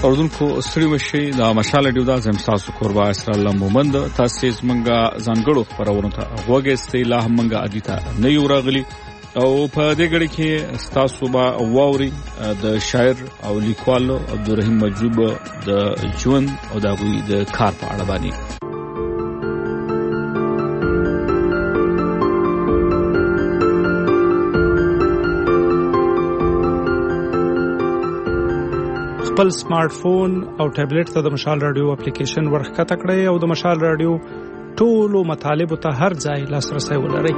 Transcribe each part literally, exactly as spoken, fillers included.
اوردونکو ستړي مشي د مشال ډیو د زم تاسو قربا اسر الله مومند تاسو زمنګا ځانګړو خبرونه ته وګورئ لا همغه ادیتا نه یو راغلی او په دې غړي کې تاسو با واوري د شاعر او لیکوال عبدالرحیم مجذوب د ژوند او د غوي د کار په اړه باندې خپل سمارټ فون او ټابلیټ ته د مشال رادیو اپلیکیشن ورخکته کړئ او د مشال رادیو ټولو مطالب ته هر ځای لاسرسي ولرئ.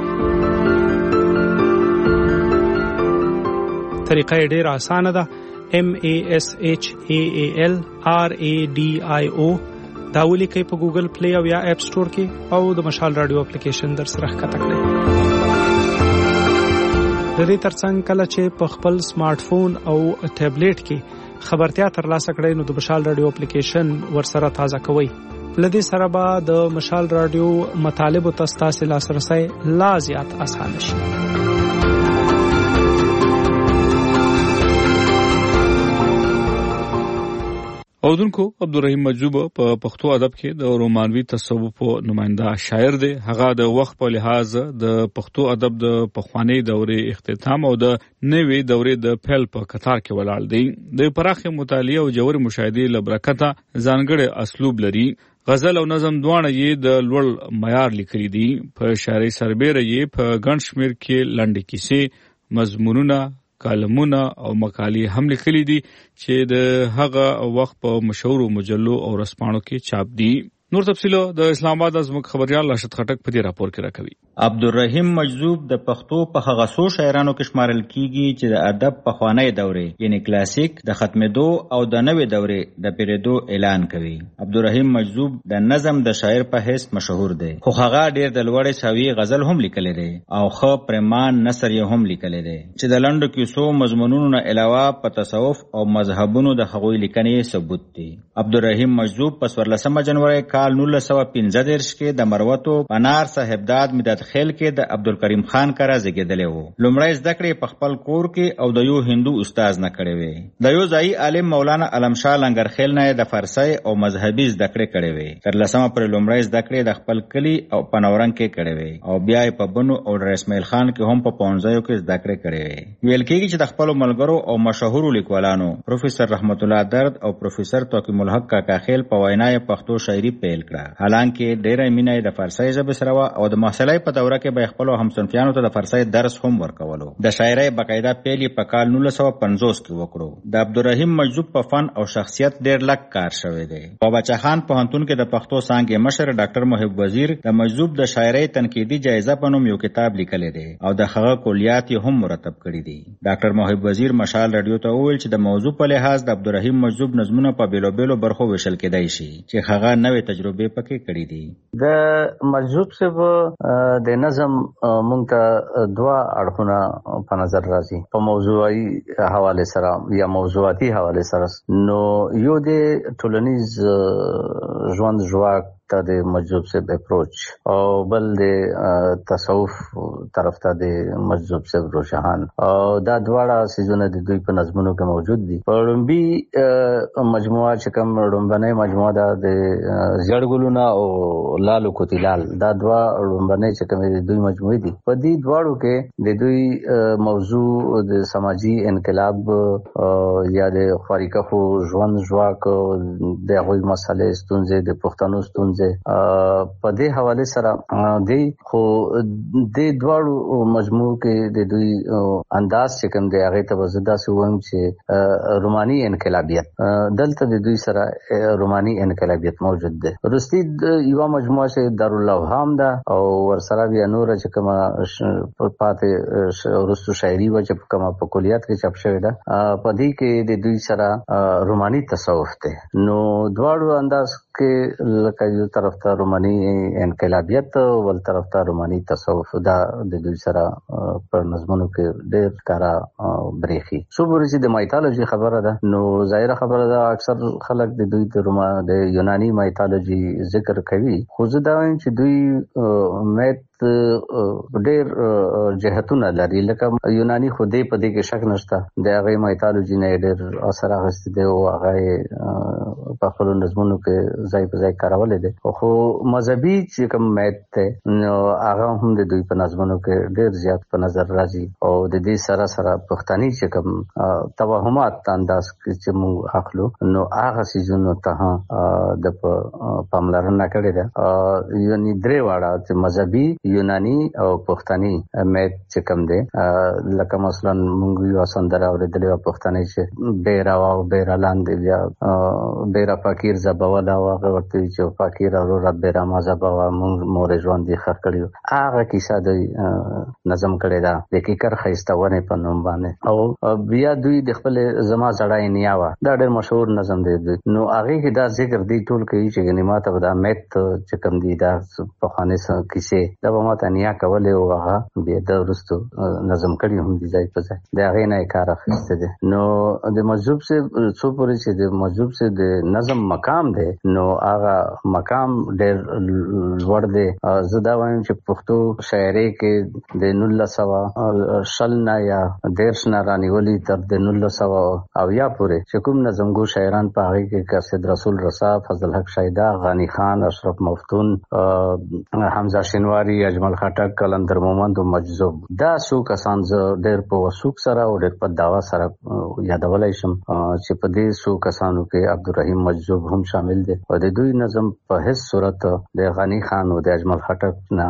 طریقه یې ډېره اسانه ده. M A S H A A L R A D I O دا ولیکئ په ګوګل پلی او یا اپ سٹور کې او د مشال رادیو اپلیکیشن در سره ښکته کړئ. د دې ترڅنګ کله چې په خپل سمارټ فون او ټابلیټ کې خبرتیا ترلاسه کړئ نو د مشال رادیو اپلیکیشن ورسره تازه کوئ. لدې سره به د مشال رادیو مطالب او تاسو لاسرسي لا زیات اسانه شي. اوردونکو عبدالرحیم مجذوب په پښتو ادب کې د رومانوي تصوف نماینده شاعر دی. هغه د وخت په لحاظ د پښتو ادب د پخوانی دورې اختتام او د نوې دورې د پیل په قطار کې ولاړ دی. د پراخه مطالعه او جوړ مشاهده لبرکته ځانګړی اسلوب لري. غزل او نظم دواړه یې د لوړ معیار لیکلي دي. په شاعري سربېره یې په ګڼ شمېر کې لنډې کیسې، مضمونونه، کالمونه او مقالې هم لیکلي دي چې د هغه وخت په مشهورو مجلو او رسپاڼو کې چاپ دي. نور تفصیل د اسلام آباد از مخ خبريال راشد خټک په دې راپور کې راکوي. عبدالرحیم مجذوب د پښتو په هغه څو شاعرانو کې شمارل کیږي چې د ادب په خوانۍ دورې یعنی کلاسیک د ختمېدو او د نوې دورې د پیریدو اعلان کوي. عبدالرحیم مجذوب د نظم د شاعر په حیث مشهور دی، خو هغه ډېر د لوړې سوي غزل هم لیکلی دی او ښه پریمان نثر یې هم لیکلی دی چې د لنډو کیسو مضمونونو نه علاوه په تصوف او مذهبونو د هغوی لیکنې ثبوت دي. عبدالرحیم مجذوب په څوارلسمه جنوري کال نولس سوه پنځه دېرش کې د مروتو پنار صاحبداد مدد خیل کې د عبدالکریم خان کره زیږېدلی و. لومړی زده کړې په خپل کور کې او د یو هندو استاد نه کړې وې. د یو ځایي عالم مولانا علمشاه لنګرخیل نه د فارسي او مذهبي زده کړې کړې وې. تر لسمه پورې لومړی زده کړې د خپل کلي او په نورنګ کې کړې وې او بیا یې په بنو او ډر اسماعیل خان کې هم په پونځیو کې زده کړې کړې وې. ویل کېږي چې د خپلو ملګرو او مشهورو لیکوالانو پروفیسر رحمت الله درد او پروفیسر توقیم الحق کاکا خیل په وینا یې پښتو شاعري پیل کړه. حالانکه ډېره مینه د فارسي ژبې سره وه او د محصلۍ په دوره کې به خپلو همصنفیانو ته د فارسي درس هم ورکولو. د شاعرۍ باقاعده پیل یې په کال نولس سوه پنځوس کې وکړو. د عبدالرحیم مجذوب په فن او شخصیت ډېر لږ کار شوی دی. په بچه‌خان پوهنتون کې د پښتو څانګې مشر ډاکټر محب وزیر د مجذوب د شاعرۍ تنقیدي جایزه په نوم یو کتاب لیکلی دی او د هغه کلیات یې هم مرتب کړي دي. ډاکټر محب وزیر مشال رادیو ته وویل چې د موضوع په لحاظ د عبدالرحیم مجذوب نظمونه په بیلو بیلو برخو ویشل کېدای شي چې هغه نوې تجربې پکې کړي دي. د مجذوب صاحب د نظم مونږ ته دوا اړخونه په نظر راځي په موضوعي حواله سره یا موضوعاتي حواله سره. نو یو د ټولنیز ژوند ژواک ته د مجذوب صاحب اپروچ او بل د تصوف طرف ته د مجذوب صاحب رجحان او دا دواړه سيزونه د دوی په نظمونو کې موجود دي. په لومبي مجموعه چې کوم لومبنۍ مجموعه ده د زړګلونه او لالو کوتیلال دا دوا لومبنۍ چې کوم د دوی مجموعه دي. په دې دواړو کې د دوی موضوع د سماجی انقلاب یا د خواریکخو ژوند ژواک د هغوی مسالې ستونزې د پښتنو ستونزې په دې حواله سره دی. خو د دواړو مجموعو کې د دوی انداز چې کوم دی هغه ته وزدا سوم چې روماني انقلابیت دلته د دوی سره روماني انقلابیت موجود ده. رستی یو مجموعه چې دارالافهام ده او ورسره بیا نور چې کوم پاتې ورستو شاعري و چې کوم په کلیات کې چاپ شوی ده په دې کې د دوی سره روماني تصوف ده. نو دواړو انداز کې لکه یو طرف ته روماني انقلابیت او بل طرف ته روماني تصوف دا د دوی سره پر نظمونو کې ډېر کارا بریخي. سو ورسې د مایتالوژي خبره ده. نو ظاهره خبره ده اکثر خلک د دوی د روما د یوناني مایتالوژي ذکر کوي. خو زه دا وایم چې دوی میت ډېر جهتونه لري، لکه یوناني خو دې په دې کې شک نشته د هغې مایتالوجي نه ډېر اثر اخیستی دی او هغه په خپلو نظمونو کې ځای په ځای کارولی دی. خو مذهبي چې کوم میت دی نو هغه هم د دوی په نظمونو کې ډېر زیات په نظر راځي او د دې سره سره پښتني چې کوم توهمات انداز چې موږ اخلو نو هغه څیزونو ته د پاملرنه کړې ده. یعنې درې واړه چې مذهبي، یوناني او پښتني میت چې کوم دی، لکه مثلا موږ یو سندره اورېدلې وه پښتني چې بیره وه او بیره لاندې بیا بیره فقیر ځبوله او هغه ورته وایي چې فقیر وروره بیره ما ځبوه موږ مورې ژوند یې ښخ کړي. هغه کیسه دوی نظم کړې ده د کیکر ښایسته ونې په نوم باندې. او بیا دوی د خپلې زما زړه نیا وه، دا ډېر مشهور نظم دی دوی. نو هغې کې دا ذکر دی ټول کوي چې ګنې ما ته به دا میت چې کوم دی دا پخوانۍ کیسې دا به ما ته نیا کولې او هغه بیا د وروستو نظم کړي هم دي ځای په ځای، د هغې نه یې کار اخیستی دی. نو د مجذوب صاحب څو پورې چې د مجذوب صاحب د نظم مقام دی نو هغه مقام ډېر لوړ دی. زه دا وایم چې پښتو شاعرۍ کې د نولس سوه شل نه یا دېرش نه رانیولي تر د نولس سوه اویا پورې چې کوم نظمګو شاعران په هغې کې قاصد رسول رسا، فضل حق شیدا، غني خان، اشرف مفتون، حمزه شینواري، اجمل خټک، قلندر مومند او مجذوب، دا څو کسان زه ډېر په وثوق سره او ډېر په دعوا سره یادولی شم چې په دې څو کسانو کې عبدالرحیم مجذوب هم شامل دی. او د دوی نظم په هیڅ صورت د غني خان او د اجمل خټک نه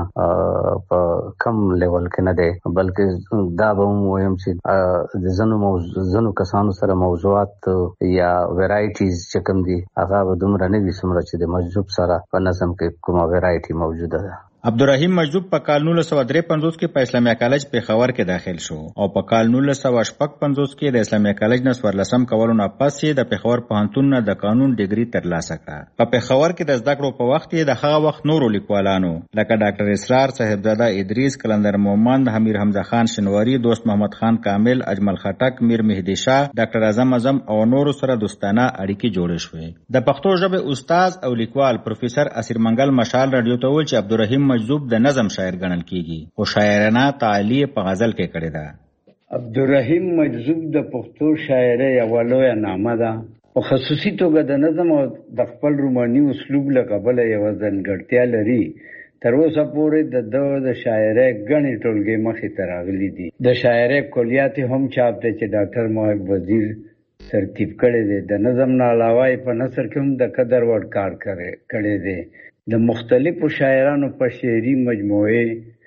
په کم لیول کې نه دی، بلکې دا به هم وایم چې د ځینو ځینو کسانو سره موضوعات یا ویرایټیز چې کوم دي هغه به دومره نه وي څومره چې د مجذوب سره په نظم کې کومه ویرایټي موجوده ده. عبدالرحیم مجذوب په کال نولس سوه درې پنځوس کې په اسلامیه کالج پېښور کې داخل شو او په کال نولس سوه شپږ پنځوس کې د اسلامیه کالج نه څوارلسم کولو نه پس یې د پېښور پوهنتون نه د قانون ډګري ترلاسه کړه. په پېښور کې د زده کړو په وخت یې د هغه وخت نورو لیکوالانو لکه ډاکټر اسرار صاحبزاده ادریس، قلندر مومند، امیر حمزه خان شینواري، دوست محمد خان کامل، اجمل خټک، میر مهدي شاه، ډاکټر اعظم اعظم او نورو سره دوستانه اړیکې جوړې شوې. د پښتو ژبې استاد او لیکوال پروفیسر اسیر منګل مشال رادیو ته وویل چې عبدالرحیم مجذوب د نظم شاعر ګڼل کیږي او شاعرانه تعالی په غزل کې کړې ده. عبدالرحیم مجذوب د پښتو شاعرۍ یوه لویه نامه ده. په خصوصي توګه د نظم او د خپل روماني اسلوب له کبله یوه ځانګړتیا لري. تر اوسه پورې د ده د شاعرۍ ګڼې ټولګې مخې ته راغلي دي. د شاعرۍ کلیات هم چاپ دی چې ډاکټر محب وزیر ترتیب کړی دی. د نظم نه علاوه یې په نثر کې هم د قدر وړ کار کړی دی. د مختلفو شاعرانو په شعري مجموعې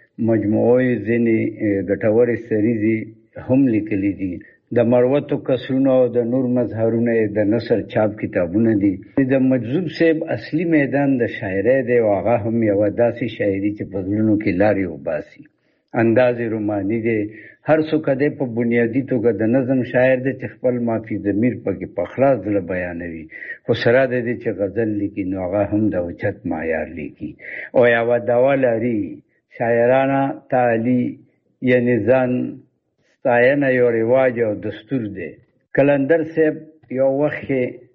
مجموعې ځینې ګټورې سریزې هم لیکلي دي. د مروتو کسرونه او د نور مظهرونه د نثر چاپ کتابونه دي. د مجذوب صاحب اصلي میدان د شاعرۍ دی او هغه هم یوه داسې شاعري چې په زړونو کې لارې وباسي. انداز روماني دی. هر څوک دی په بنیادي توګه د نظم شاعر دی چې خپل مافي ضمیر پکې په خلاص زړه بیانوي. خو سره د دې چې غزل لیکي نو هغه هم د اوچت معیار لیکي او یوه دوا لري. شاعرانه تعالی یعنې ځان ستاینه یو رواج او دستور دی. قلندر صاحب یو وخت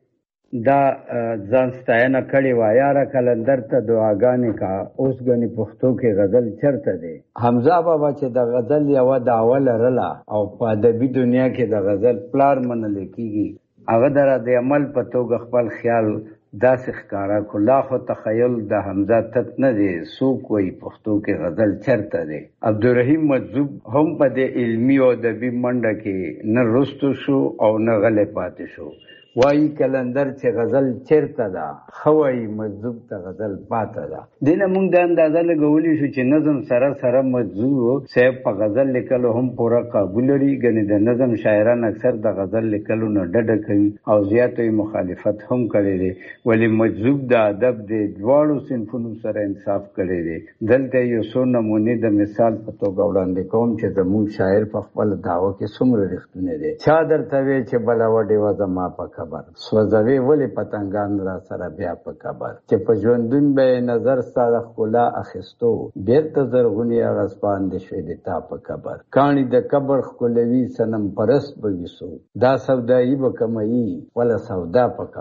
دا ځان ستاینه کړې وه، یاره قلندر ته دعاګانې کا، اوس ګنې پښتو کې غزل چرته دی. حمزه بابا چې د غزل یوه دعوه لرله او په ادبي دنیا کې د غزل پلار منلی کېږي، هغه د رد عمل په توګه خپل خیال داسې ښکاره کړو. لا خو تخیل د حمزه تت نه دی، څوک وایي پښتو کې غزل چرته دی. عبدالرحیم مجذوب هم په دې علمي او ادبي منډه کې نه رستو شو او نه غلی پاتې شو. وایي قلندر چې غزل چیرته ده، ښه وایي مجذوب ته غزل پاته ده. دې نه موږ دا اندازه لګولی شو چې نظم سره سره مجذوب صاحب په غزل لیکلو هم پوره قابو لري. ګنې د نظم شاعران اکثر د غزل لیکلو نه ډډه کوي او زیاتو یې مخالفت هم کړی دی، ولې مجذوب د ادب د دواړو صنفونو سره انصاف کړی دی. دلته یو څو نمونې د مثال په توګه وړاندې کوم چې زموږ شاعر په خپله دعوه کې څومره رښتونی دی. چا درته وی چې بله وډې وه زما په خبر، سوځوي ولې پتنګان را سره بیا په قبر، چې په ژوندون به نظر ستا د ښکلا اخیستو، بیرته زرغونې هغه سپاندې شوې د تا په قبر. کاڼي د قبر ښکلوي صنم پرست به وي څوک، دا سودایي به کموي وله سودا په قبر.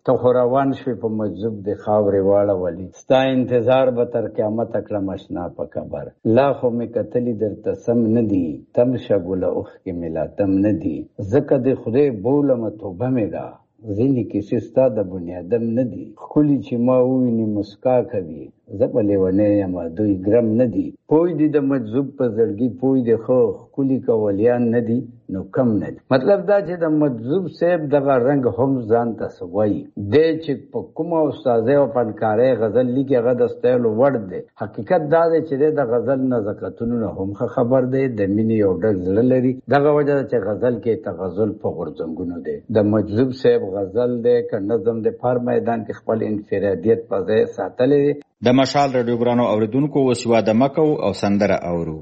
ته خو روان شوې په مجذوب د خاورې واړولي، ستا انتظار به تر قیامته کړم اشنا په قبر. لا خو مې کتلي درته سم نه دي، تم شه ګله اوښکې مې لا تم نه دي. ځکه د خدای بولمه توبه مې ده، ځینې کیسې ستا د بنیادم نه دي. ښکلي چې ما وویني مسکا کوي، زه په لیونی یم دوی ګرم نه دي. پوی دي د مجذوب په زړګي، پوی دي خو ښکلي کولیان نه دي نو کم نه دي. مطلب دا چې د مجذوب صاحب دغه رنګ هم ځان ته څه وایي دی چې په کومه استازۍ او فنکارۍ غزل لیکي هغه د ستایلو وړ دی. حقیقت دا دی چې دی د غزل نزاکتونو نه هم ښه خبر دی، د مینې یو ډک زړه لري. دغه وجه ده چې غزل کې تغزل په غورځنګونو دی. د مجذوب صاحب غزل دی که نظم دی په هر میدان کې خپل انفرادیت په ځای ساتلی دی. د مشال رادیو ګرانو اوریدونکو اوس یوه دمه کوو او سندره اورو.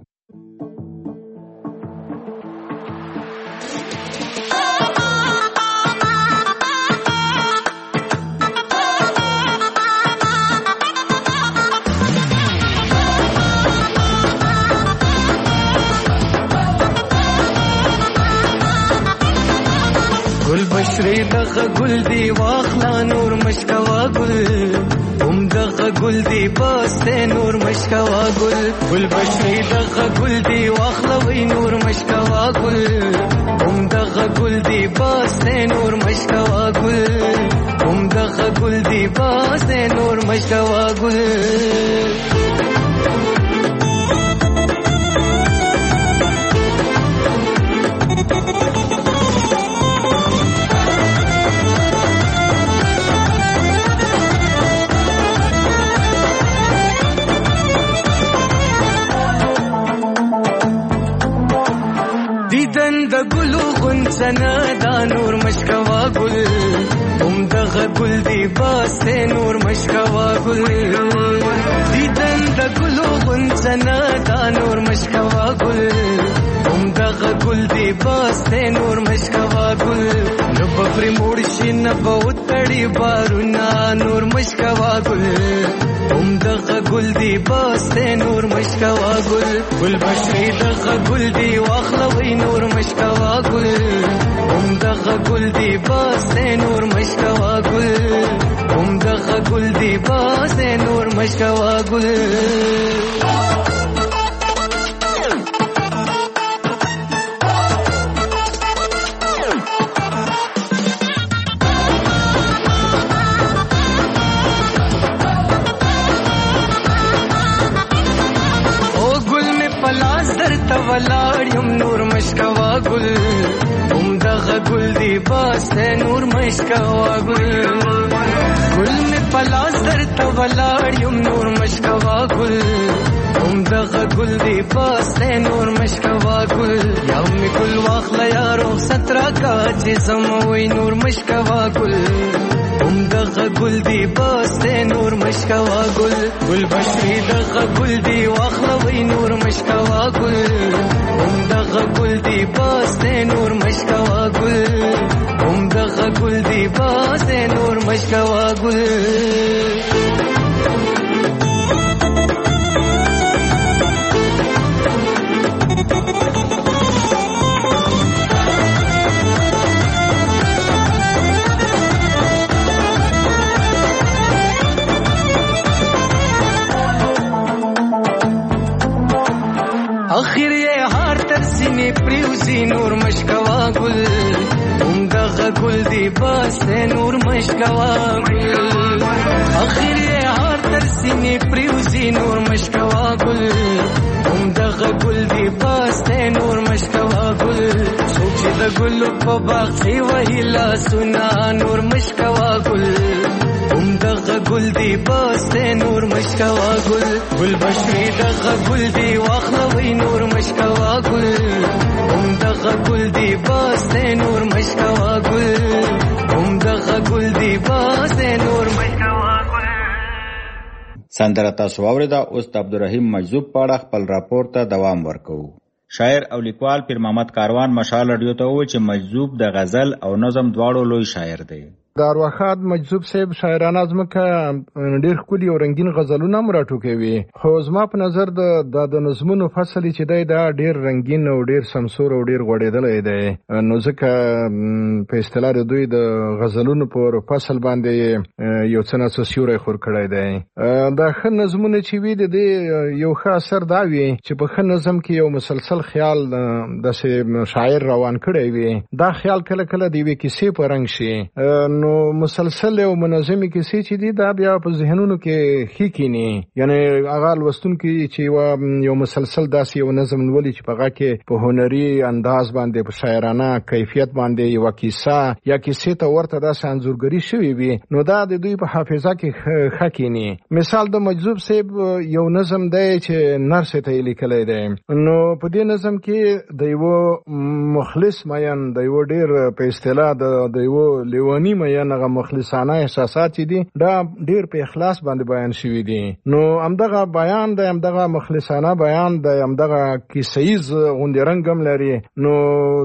گل بشری دغه گل دی واخلا نور مشکوا گل، هم دغه گل دی باسته نور مشکوا گل. گل بشری دغه گل دی واخلا وی نور مشکوا گل، هم دغه گل دی باسته نور مشکوا گل، هم دغه گل دی باسته نور مشکوا گل. دیدن د ګلو غنچنه دا نور مشکوا گل، هم دغه گل دی باسته نور مشکوا گل. دیدن د ګلو غنچنه دا نور مشکوا گل، هم دغه گل دی باسته نور مشکوا گل. نو بفری موړ شي نه به وتړي بارونه نور مشکوا گل، هم دغه گل دی باسته نور مشکوا گل. گل بشری دغه گل دی واخلوي نور مشکوا گل، هم دغه گل دی باسته نور مشکوا گل، هم دغه گل دی باسته نور مشکوا گل. ولاړم نور مشکوا گل، هم دغه گل دی باسته نور مشکوا گل. گل می پلاس درته ولاړم نور مشکوا گل، هم دغه گل دی باسته نور مشکوا گل. یا می گل واخله یا رخصت راکا چې زموي نور مشکوا گل، هم دغه گل دی باسته نور مشکوا گل. گل بشری دغه گل دی واخلوي نور مشکوا گل، هم دغه گل دی باسته نور مشکوا گل، هم دغه گل دی باسته نور مشکوا گل. اخر یې هار تر سینې پریوزي نور مشکوا گل، هم دغه گل دی باسته نور مشکوا گل. اخر یې هار تر سینې پریوزي نور مشکوا گل، هم دغه گل دی باسته نور مشکوا گل. څوک چې د ګل په باغ کې وهي لاسونه نور مشکوا گل، هم دغه گل دی باسته نور مشکوا گل. گل بشری دغه گل دی واخلوي نور مشکوا گل، هم دغه گل دی باسته نور مشکوا گل، هم دغه گل دی باسته نور مشکوا گل. سندره تاسو واوریده. اوس د عبدالرحیم مجذوب په اړه خپل راپور ته دوام ورکوو. شاعر او لیکوال پیر محمد کاروان مشال رادیو ته وویل چې مجذوب د غزل او نظم دواړو لوی شاعر دی. د ارواښاد مجذوب صاحب شاعرانه ځمکه ډېر ښکلي او رنګین غزلونه هم راټوکوي، خو زما په نظر د د نظمونو فصل چې دی دا ډېر رنګین او ډېر سمسور او ډېر غوړېدلی دی، نو ځکه په اصطلاح د دوی د غزلونو پر فصل باندې یو څه ناڅه سیوری خور کړی دی. دا ښه نظمونه چې وي د دې یو ښه اثر دا وي چې په ښه نظم کې یو مسلسل خیال داسې شاعر روان کړی وي، دا خیال کله کله د یوې کیسې په رنګ شي، نو مسلسل او منظمې کیسې چې دي دا بیا په ذهنونو کې ښې کیني، یعنی هغه لوستونکي چې یو مسلسل داسې یو نظم لولي چې په هغه کې په هنري انداز باندې په شاعرانه کیفیت باندې یوه کیسه یا کیسې ته ورته داسې انځورګري شوې وي، نو دا د دوی په حافظه کې ښه کیني. مثال د مجذوب صاحب یو نظم دی چې نرسې ته یې لیکلی دی، نو په دې نظم کې د یوه مخلص مین د یوه ډېر په اصطلاح د یوه لیوني مین هغه مخلصانه احساسات چې دي دا ډېر په اخلاص باندې بیان شوي دي، نو همدغه بیان دی، همدغه مخلصانه بیان دی، همدغه کیسهیز غوندې رنګ هم لري، نو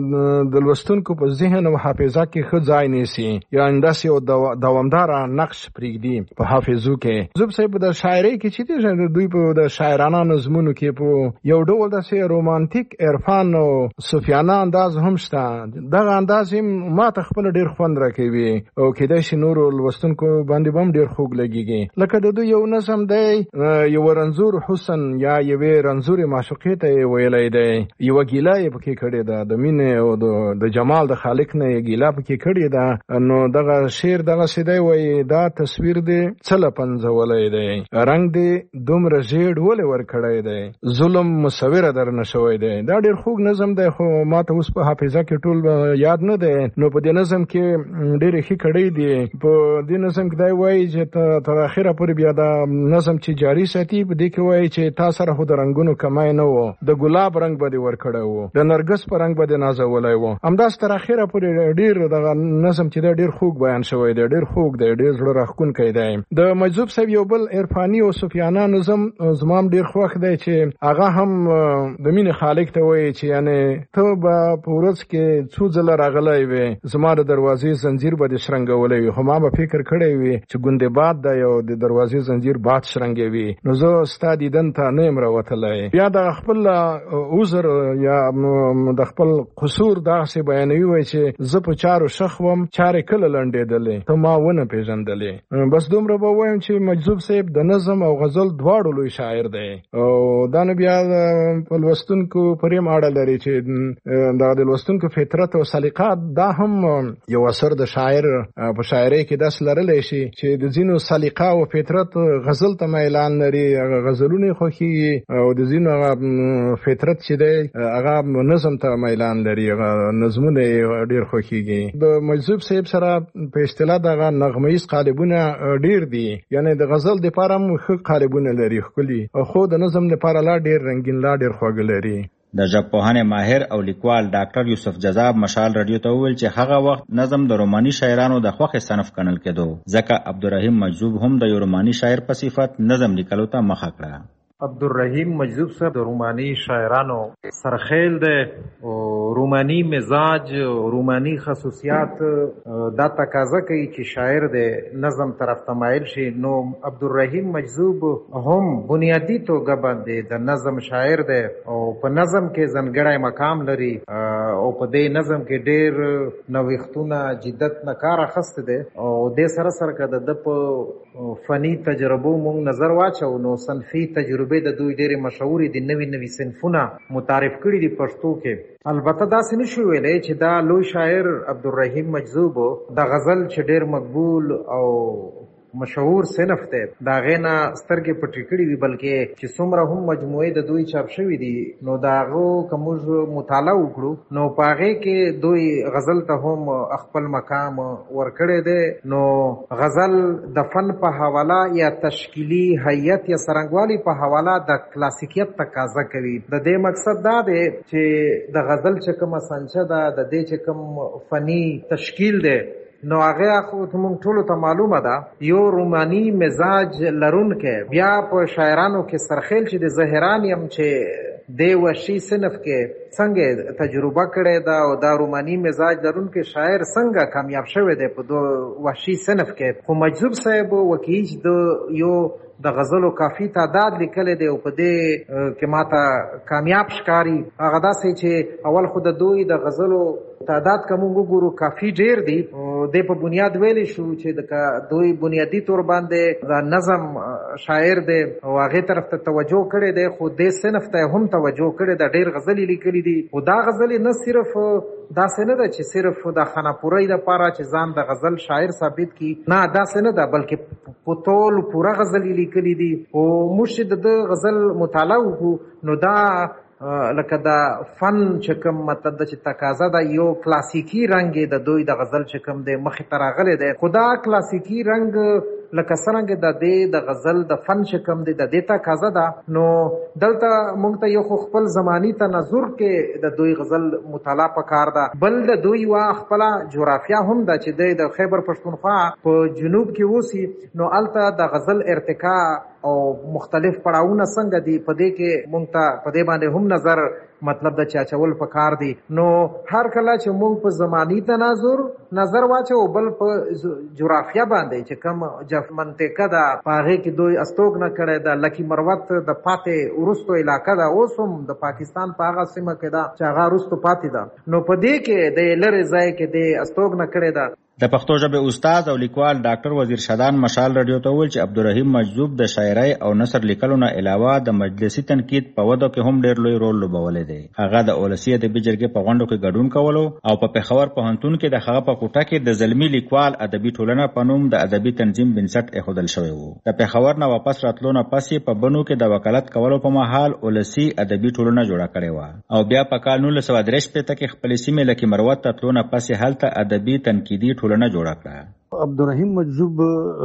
د لوستونکو په ذهن او حافظه کې ښه ځای نیسي، یعنې داسې یو دوامداره نقش پرېږدي په حافظو کې. زه صاحب د شاعرۍ کې چې دی دوی په د شاعرانه نظمونو کې په یو ډول داسې رومانتیک عرفان او صوفیانه انداز هم شته، دغه انداز هم ما ته خپله ډېر خوند راکوي او کېدای شي نورو لوستونکو باندې به هم ډېر خوږ لګېږي. لکه د دوی یو نظم دی، یو رنځور حسن یا یوې رنځورې معشوقې ته یې ویلی دی، یوه ګیله یې پکې کړې ده، د مینې او د جمال د خالق نه یې ګیله پکې کړې ده، نو دغه شعر دغسې دی، وایي دا تصویر دی څه له پنځولی دی، رنګ دی دومره ژیړ ولې ورکړی دی، ظلم مصوره درنه شوی دی. دا ډېر خوږ نظم دی، خو ما ته اوس په حافظه کې ټول یاد نه دی، نو په دې نظم کې ډېرې ښې کړۍ دي. په دې نظم کې دا وایي چې تر اخره پورې بیا دا نظم چې جاري ساتي، په دې کې وایي چې تا سره خو د رنګونو کمی نه و، د ګلاب رنګ به دې ورکړی و، د نرګس په رنګ به دې نازولی و، همداسې تر اخره پورې ډېر دغه نظم چې دی ډېر خوږ بیان شوی دی، ډېر خوږ دی، ډېر زړه راښکونکی دی. د مجذوب صاحب یو بل عرفاني او صوفیانه نظم زما هم ډېر خوښ دی چې هغه هم د مینې خالق ته وایي چې یعنې ته به په ورځ کې څو ځله راغلی وې، زما د دروازې زنځیر به دې شرنګولی وي، خو ما به فکر کړی وي چې ګوندې باد دی او د دروازې زنځیر باد شرنګوي، نو زه ستا دیدن ته نه یم راوتلی. بیا د خپل عذر یا د خپل قصور داسې بیانوي، وایي چې زه په چارو شخ وم، چارې کله لنډېدلې، ته ما ونه پېژندلې. بس دومره به وایم چې مجذوب صاحب د نظم او غزل دواړو لوی شاعر دی، او دا نه بیا په لوستونکو پورې هم اړه لري چې دا د لوستونکو فطرت او سلیقه دا هم یو اثر د شاعر په شاعرۍ کې داسې لرلی شي چې د ځینو سلیقه او فطرت غزل ته میلان لري، هغه غزلونه یې خوښېږي، او د ځینو هغه فطرت چې دی هغه نظم ته میلان لري، هغه نظمونه یې ډېر خوښېږي. د مجذوب صاحب سره په اصطلاح دغه نغمهیز قالبونه ډېر دي، یعنې د غزل دپاره هم ښه قالبونه لري ښکلي، خو د نظم دپاره لا ډېر رنګین، لا ډېر خواږه لري. د ژبپوهنې ماهر او لیکوال ډاکټر یوسف جذاب مشال رادیو ته وویل چې هغه وخت نظم د روماني شاعرانو د خوښې صنف ګڼل کېدو، ځکه عبدالرحیم مجذوب هم د یو روماني شاعر په صفت نظم لیکلو ته مخه کړه. عبدالرحیم مجذوب صاحب د روماني شاعرانو سرخیل دی، او روماني مزاج، روماني خصوصیات دا تقاضا کوي چې شاعر دی نظم طرف ته مایل شي. نو عبدالرحیم مجذوب هم بنیادی توګه باندې د نظم شاعر دی، او په نظم کې ځانګړی مقام لري، او په دې نظم کې ډېر نوښتونه جدت نه کار اخیستی دی، او دې سره سره که د ده په فني تجربو مونږ نظر واچو، نو صنفي تجربې د دوی ډېرې مشهورې دي، نوي نوي صنفونه متعارف کړي دي پښتو کې. البته داسې نشو ویلی چې دا لوی شاعر عبدالرحیم مجذوب د غزل چې ډېر مقبول او مشهور صنف دی د هغې نه سترګې پټې کړي وي، بلکې چې څومره هم مجموعې د دوی چاپ شوي دي، نو د هغو که موږ مطالعه وکړو نو په هغې کې دوی غزل ته هم خپل مقام ورکړی دی. نو غزل د فن په حواله یا تشکیلي هیئت یا څرنګوالي په حواله د کلاسیکیت تقاضا کوي. د دې مقصد دا دی چې د غزل چې کومه سنچه ده، د دې چې کوم فني تشکیل دی، نو هغه خو موږ ټولو ته معلومه ده یو روماني مزاج لرونکی، بیا په شاعرانو کې سرخیل چې د زهران یم چې د وحشي صنف کې څنګه تجربه کړې ده او دا روماني مزاج لرونکي شاعر څنګه کامیاب شوی دی په دو وحشي صنف کې. خو مجذوب صاحب وکیج د یو د غزلو کافی تعداد لیکل دی او په دې کې ماته کامیاب ښکاری. هغه داسې چې اول خو د دوی د غزلو تعداد کوم وګورو کافی ډیر دی. د په بنیاد ویل شو چې د دوی بنیادی تور باندې د نظم شاعر دی او هغه طرف ته توجه کړي دی، خو د صنف ته هم توجه کړي د ډیر غزلې لیکلي دي. او دا غزلې نه صرف دا څه نه ده چې صرف د خانپورۍ لپاره چې ځان د غزل شاعر ثابت کی، نه دا څه نه ده، بلکې په ټول پوره غزلې لیکلي دي. او موږ د غزل مطالعه وکړو نو دا لکه دا فن چې کوم مطلب د چې تقاضا ده یو کلاسیکی رنګ د دوی د غزل چې کوم دی مخې ته راغلی دی. خو دا کلاسیکی رنګ لکه څرنګه د دې د غزل د فن چې کوم دی د دې تقاضا ده، نو دلته موږ ته یو خو خپل زماني تنظر کې د دوی غزل مطالعه پکار ده، بل د دوی وا خپل جغرافیا هم ده چې د خیبر پښتونخوا په جنوب کې اوسي، نو الته د غزل ارتقا او مختلف پړاوونه څنګه دي په دې کې مونږ ته په دې باندې هم نظر مطلب د چاچول پکار دي. نو هر کله چې مونږ په زماني تناظر نظر واچو بل په جغرافیا باندې چې کوم جف منطقه ده پاغه کې دوی استوګنه کړي ده، لکی مروت د پاتې ورستو علاقه ده، اوس هم د پاکستان په هغه سیمه کې ده چې هغه ورستو پاتې ده، نو په دې کې د لری ځای کې د استوګنه کړي ده. د پښتو ژبې استاد او لیکوال ډاکټر وزیر شادان مشال رادیو ته ویل چې عبدالرحیم مجذوب د شاعرۍ او نثر لیکلو نه علاوه د مجلسي تنقید په وده کې هم ډېر لوی رول لوبولی دی. هغه د اولسي ادبي جرګې په غونډو کې ګډون کولو او په پېښور پوهنتون کې د هغه په کوټه کې د زلمي لیکوال ادبي ټولنه په نوم د ادبي تنظیم بنسټ ایښودل شوی و. د پېښور نه واپس راتلو نه پسې په بنو کې د وکالت کولو په مهال اولسي ادبي ټولنه جوړه کړې وه او بیا په کال نولس سوه درې شپېته کې خپلې سیمې لکي مروت ته تلو نه پسې هلته ادبي تنقیدي ټولنه جوړه کړه. عبدالرحیم مجذوب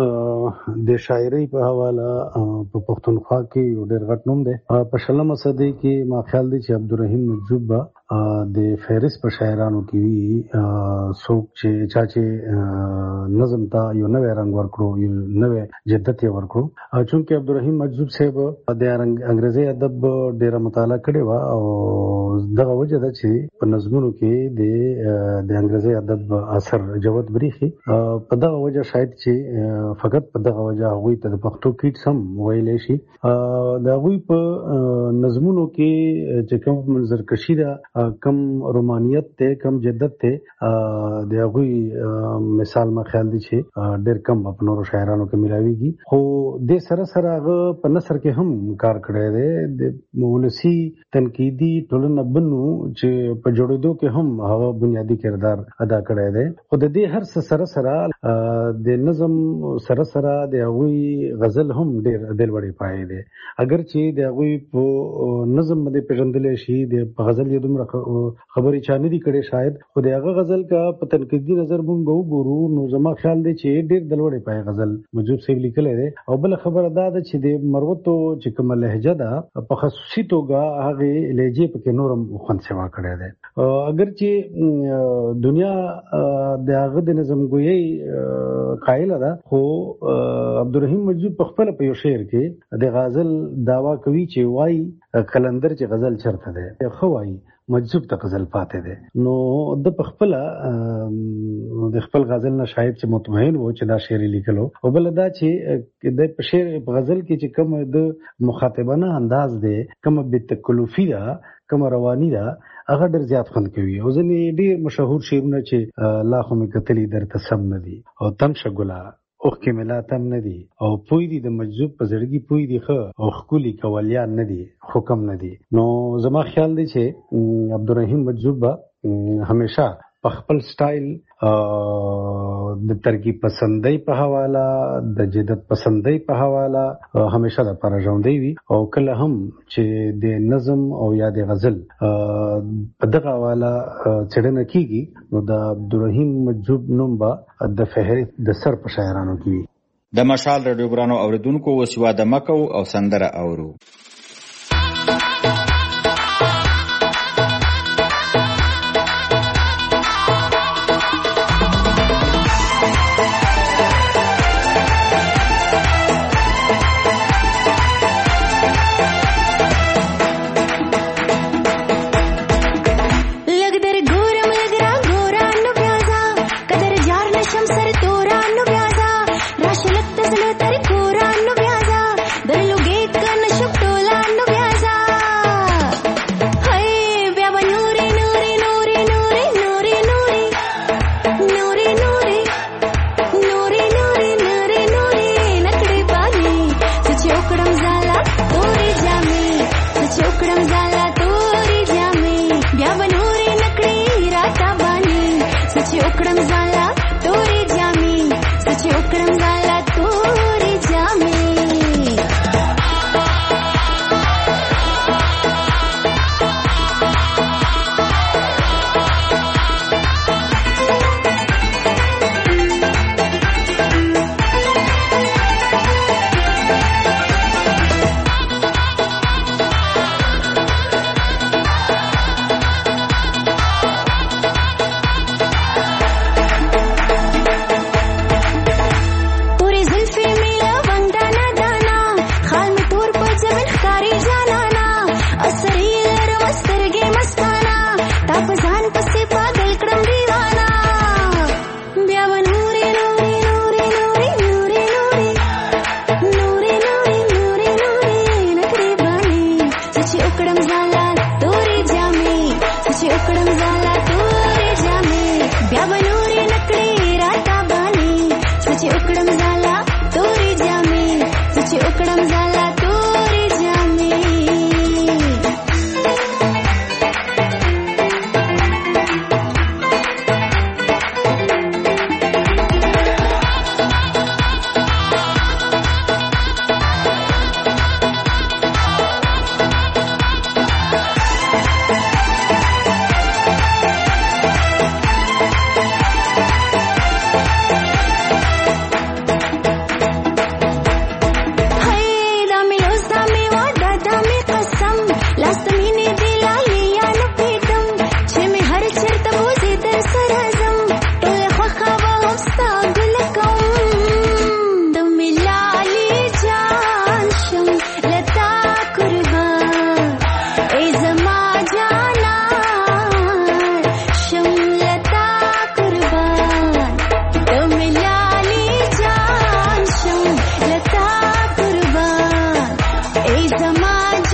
د شاعرۍ په حواله په پښتونخوا کې یو ډېر غټ نوم دی. په شلمه صدۍ کې ما خیال دی چې عبدالرحیم مجذوب د فهرست په شاعرانو کې وي څوک چې چا چې نظم ته یو نوی رنګ ورکړو، یو نوی جدت یې ورکړو. چونکې عبدالرحیم مجذوب صاحب د انګریزي ادب ډېره مطالعه کړې وه او دغه وجه ده چې په نظمونو کې د د انګریزي ادب اثر جوت بریخي. په دغه وجه شاید چې فقط په دغه وجه هغوی ته د پښتو کیټس هم ویلی شي. د هغوی په نظمونو کې چې کوم منظرکشي ده، کم رومانیت ته، کم جدت ته، د هغوی مثال ما خیال دی چې ډېر کم په نورو شاعرانو کې ملاویږي. خو د سره سره هغه په نثر کې هم کار کړی دی. د ولسي تنقیدي ټولنه بنو چې په جوړېدو کې هم هغه بنیادي کردار ادا کړی دی. خو د دې هر څه سره سره د نظم سره سره د هغوی غزل هم ډېر دل وړې پایې دی. اگر چې د هغوی په نظم باندې پیژندلی شي، د غزل یې دومره خبرې چا نه دي کړې شاید، خو د هغه غزل کا په تنقیدي نظر موږ وګورو نو زما خیال دی چې ډېر دل وړې پایې غزل مجذوب صاحب لیکلی دی. او بله خبره دا ده چې د مروتو چې کومه لهجه ده په خصوصي توګه هغې لهجې پکې نور هم خوند سوا کړی دی. اگر چې دنیا د هغه د نظم ګویۍ قایله ده، خو عبدالرحیم مجذوب په خپله په یو شعر کې د غزل دعوا کوي چې وایي قلندر چې غزل چرته دی، ښه وایي مجذوب ته غزل پاتې دی. نو د په خپله د خپل غزل نه شاید چې مطمئن و چې دا شعر لیکلو. او بل دا چې د په شعر په غزل کې چې کوم د مخاطبانه انداز دی، کوم بتکلفي ده، کوم رواني ده، هغه ډېر زیات خوند کوي. او ځینې ډېر مشهور شعرونه چې لا خو مې کتلي درته سم نه دي او تم شه ګله اوښکې مې لا تم نه دي او پوی دي د مجذوب په زړګي پوی دي ښه او ښکلي کولیان نه دي خو کم نه دي. نو زما خیال دی چې عبدالرحیم مجذوب به همیشه په خپل سټایل د ترکیب پسندۍ په حواله، د جدت پسندۍ په حواله همیشه د پاره ژوندی وي. او کله هم چې د نظم او یا د غزل په دغه حواله څېړنه کیږي نو د عبدالرحیم مجذوب نوم به د فهرست د سر په شاعرانو کې وي. د مشال رادیو ګرانو اوریدونکو اوس واده مکو او سندره اورو.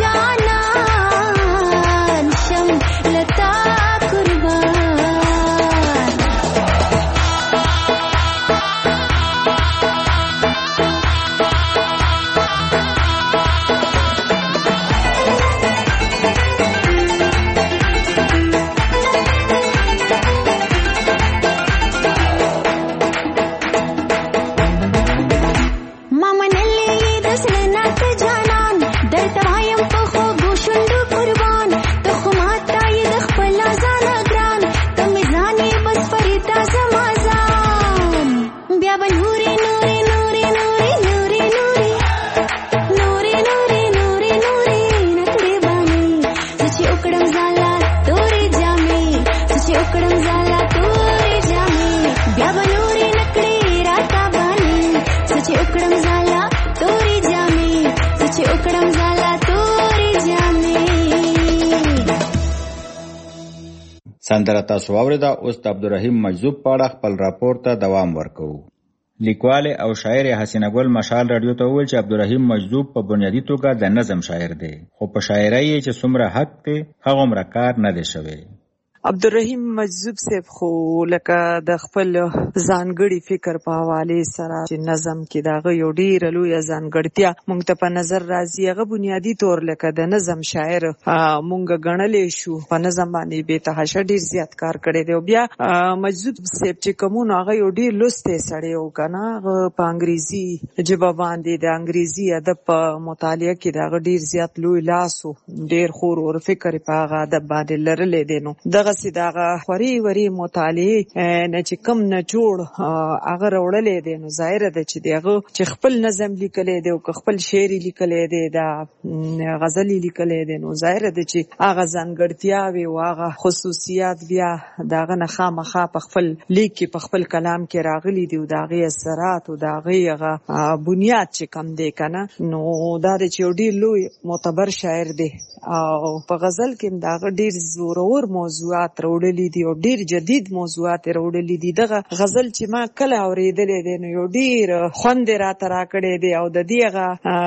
جانان شم لتا قربان سندره تاسو واوریده. اوس د عبدالرحیم مجذوب په اړه خپل راپور ته دوام ورکوو. لیکوال او شاعر حسینه ګل مشال رادیو ته وویل چې عبدالرحیم مجذوب په بنیادی توګه د نظم شاعر دی، خو په شاعرۍ یې چې څومره حق دی هغومره کار نه دی شوی. عبدالرحیم مجذوب صاحب خو لکه د خپل ځانګړي فکر په حواله سره چې نظم کې داغه یو ډیر لوی ځانګړتیا مونږ ته په نظر راځي. هغه بنیادی طور لکه د نظم شاعر مونږ غنلې شو، په نظم باندې به تحشه ډیر زیات کار کړی دی. بیا مجذوب صاحب چې کومو هغه یو ډیر لسته سړی او کنه په انګریزي ژبه باندې د انګریزي ادب په مطالعه کې داغه ډیر زیات لوی لاسو ډیر خور او فکر په هغه ادب باندې لرلې دی. نو دغه سیداغه خوري وري مطالعه نه چې کم نه جوړ هغه وړلې دی. نو ظاهر ده چې دغه چې خپل نظم لیکلې دی او خپل شعر لیکلې دی، دا غزل لیکلې دی، نو ظاهر ده چې هغه ځانګړتیا وي او هغه خصوصیات بیا داغه نه خامخا په خپل لیک کې په خپل کلام کې راغلي دي او داغه اثرات او داغه هغه بنیاد چې کم دی کنه. نو دا چې ډیر لوی معتبر شاعر دی او په غزل کې داغه ډیر زورور موضوعات راوړلې دي او ډیر جدید موضوعات راوړلې دي. دغه غزل چې ما کله اورېدلې دي نو یو ډیر خوند را ترا کړې دي او د دېغه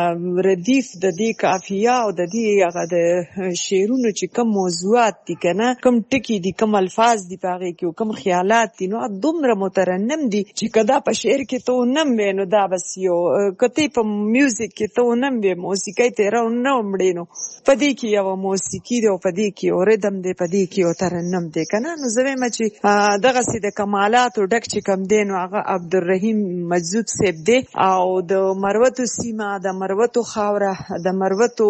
ردیف د دې قافیه او د دې هغه د شعرونو چې کوم موضوعات دي کنه، کوم ټکی دي، کوم الفاظ دي پاغه کې، کوم خیالات دي، نو دومره مترنم دي چې کدا په شعر کې ته نم وینو دا بس یو کته په میوزیک کې ته نم وې موسیقي ته راو نه مړینو پدې کې یو موسیقي دی او پدې کې او ردم دی، پدې کې او ترنم دی کنه. نو زوی ما چې دغه سي د کمالات او ډک چې کم دی نو هغه عبدالرحیم مجذوب صاحب دی او د مروتو سیمه د مروتو خاوره د مروتو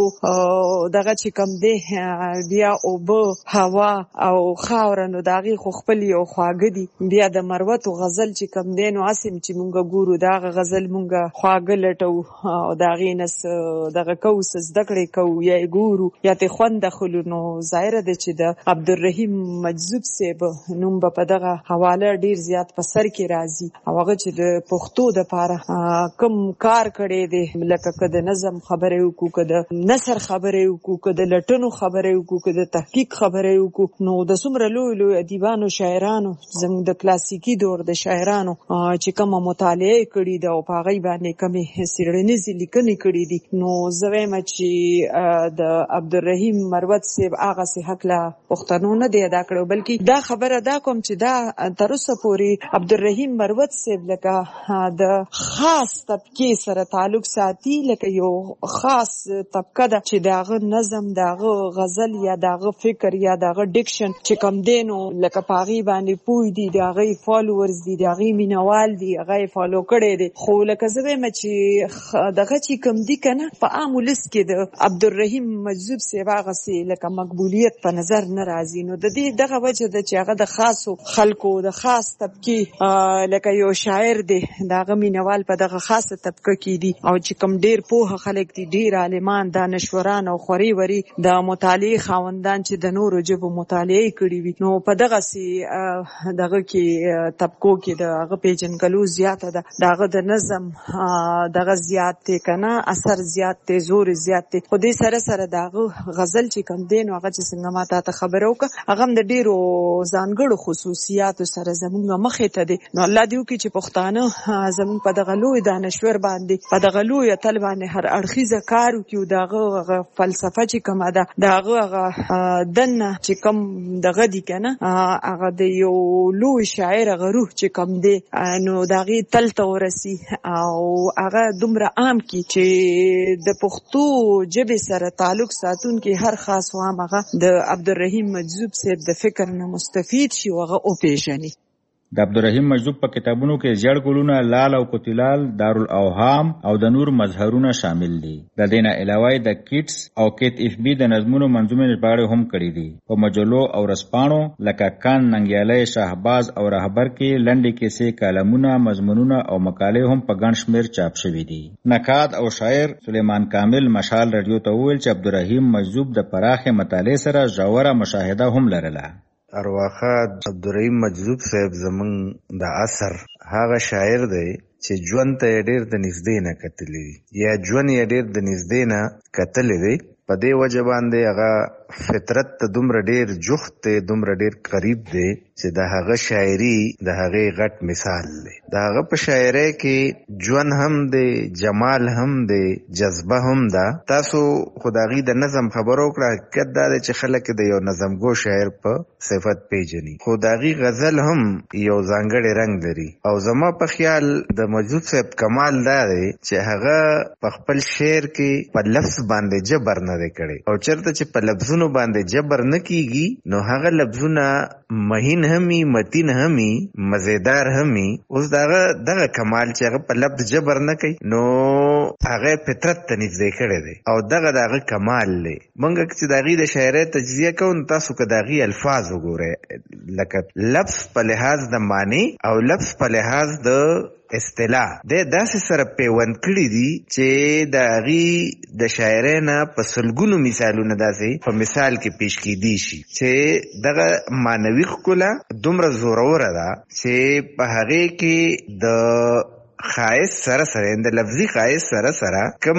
دغه چې کم دی بیا او بو هوا او خاوره نو داغي خو خپل یو خواګه دی. بیا د مروتو غزل چې کم دی نو اسیم چې مونږ ګورو دغه غزل مونږ خواګه لټو او داغي نس دغه کوس زده کړې کو یا ګورو یا ته خوند خلو. نو ظاهر ده چې د عبدالرحیم مجذوب صاحب نوم په دغه حواله ډیر زیات په سر کې راځي او هغه چې د پښتو د پاره کم کار کړي دي، لکه کده نظم خبره وکړو، کده نثر خبره وکړو، کده لټونو خبره وکړو، کده تحقیق خبره وکړو. نو د څومره لوی لوی ادیبانو شاعرانو زموږ د کلاسیکی دور د شاعرانو چې کومه مطالعه کړي ده او په هغه باندې کومه سیرنیزي لیکنې کړي دي، نو زویم چې د عبدالرحیم مروت صاحب هغه سي حق لا پښتنو نه دی ادا کړو، بلکې دا خبره دا کوم چې دا تر اوسه پورې عبدالرحیم مروت صاحب لکه د خاص طبقه سره تعلق ساتي، لکه یو خاص طبقه ده چې داغه نظم، داغه غزل یا داغه فکر یا داغه ډیکشن چې کم دینو لکه پاغي باندې پوي دي، داغه فالوورز دي، داغه مینوال دي، هغه فالو کړي دي. خو لکه زه مې چې دغه چې کم دي کنه په عامولس کې د عبدالرحیم مجذوب صاحب هغه سي لکه مقبولیت په نظر نه راځي. نو د دې دغه وجه د چې هغه د خاصو خلکو د خاص طبقه لکه یو شاعر دی داغه مینوال په دغه خاصه طبقه کې دي او چې کم ډیر پوهه خلک دي، ډیر عالمان، دانشوران او خوري وري د مطالعه خاوندان چې د نورو ژبو مطالعه کړي وي، نو په دغه سي دغه کې طبقو کې دغه پیژنګلو زیاته ده، دغه د نظم دغه زیات ته کنه اثر زیات ته زور زیات ته. خو دې سره سره دغه غزل چې کوم دی نو هغه چې څنګه ما ته خبره وکړه هغه د ډیرو ځانګړو خصوصیاتو سره زموږ مخې ته دی. نو الله دې وکړي چې پښتانه زموږ په دغه لوی دانشور باندې په دغه لوی اتل باندې هر اړخیزه کار وکړي. دغه فلسفه چې کومه ده دغه دنه چې کوم دغه دی کنه هغه د یو لوی شاعر غروح چې کوم دی نو دغه تل ته ورسی او هغه دومره عام کی چې د پښتو ژبې سره تعلق ساتون کې هر خاص وام هغه د عبدالرحیم مجذوب صاحب د فکر نه مستفید شي هغه او پیژني. د عبدالرحیم مجذوب په کتابونو کې زیړ ګلونه، لال او کوتلال، دارالاوهام او د نور مظهرونه شامل دي. د دې نه علاوه د کیټس او کیت اف بی د نظمونو منظومې ژباړې هم کړې دي. په مجلو او رسپانو لکه کان ننګیالی، شهباز او رهبر کې لنډې کیسې، کالمونه، مضمونونه او مقالې هم په ګڼ شمېر چاپ شوي دي. نقاد او شاعر سلیمان کامل مشال رادیو ته وویل چې عبدالرحیم مجذوب د پراخې مطالعې سره ژوره مشاهده هم لرله. ارواخه عبدالرحیم مجذوب صاحب زمون د عصر هغه شاعر دی چې ژوند ته ډېر د نږدې نه کتلی دی یا ژوند یې ډېر د نږدې نه کتلی دی. په دې وجه باندې هغه فطرت ته دومره ډېر جوخت دی، دومره ډېر قریب دی چې د هغه شاعري د هغې غټ مثال دی. د هغه په شاعرۍ کې ژوند هم دی، جمال هم دی، جذبه هم ده. تاسو خو د هغې د نظم خبره وکړه، حقیقت دا دی چې خلک د یو نظمګو شاعر په صفت پیژني، خو د هغې غزل هم یو ځانګړی رنګ لري. او زما په خیال د مجذوب صاحب کمال دا دی چې هغه په خپل شعر کې په لفظ باندې جبر نه دی کړی، او چېرته چې په لفظونو باندې جبر نه کیږي نو هغه لفظونه مهین همي، متین همي، مزیدار همي. اوس دغه دغه کمال چې هغه په لفظ جبر نه کوي نو هغه فطرت ته نږدې کړی دی او دغه دغه کمال دی. موږ چې د هغې د شاعرۍ تجزیه کوو نو تاسو که د هغې الفاظ وګورئ، لکه لفظ په لحاظ د معنی او لفظ په لحاظ د اصطلاح د داسې سره پیوند کړي دي چې د هغې د شاعرۍ نه په سلګونو مثالونه داسې په مثال کې پیش کیدی شي چې دغه معنوي ښکلا دومره زوروره ده چې په هغې کې د خایس سره سره د لفظي خایس سره سره کم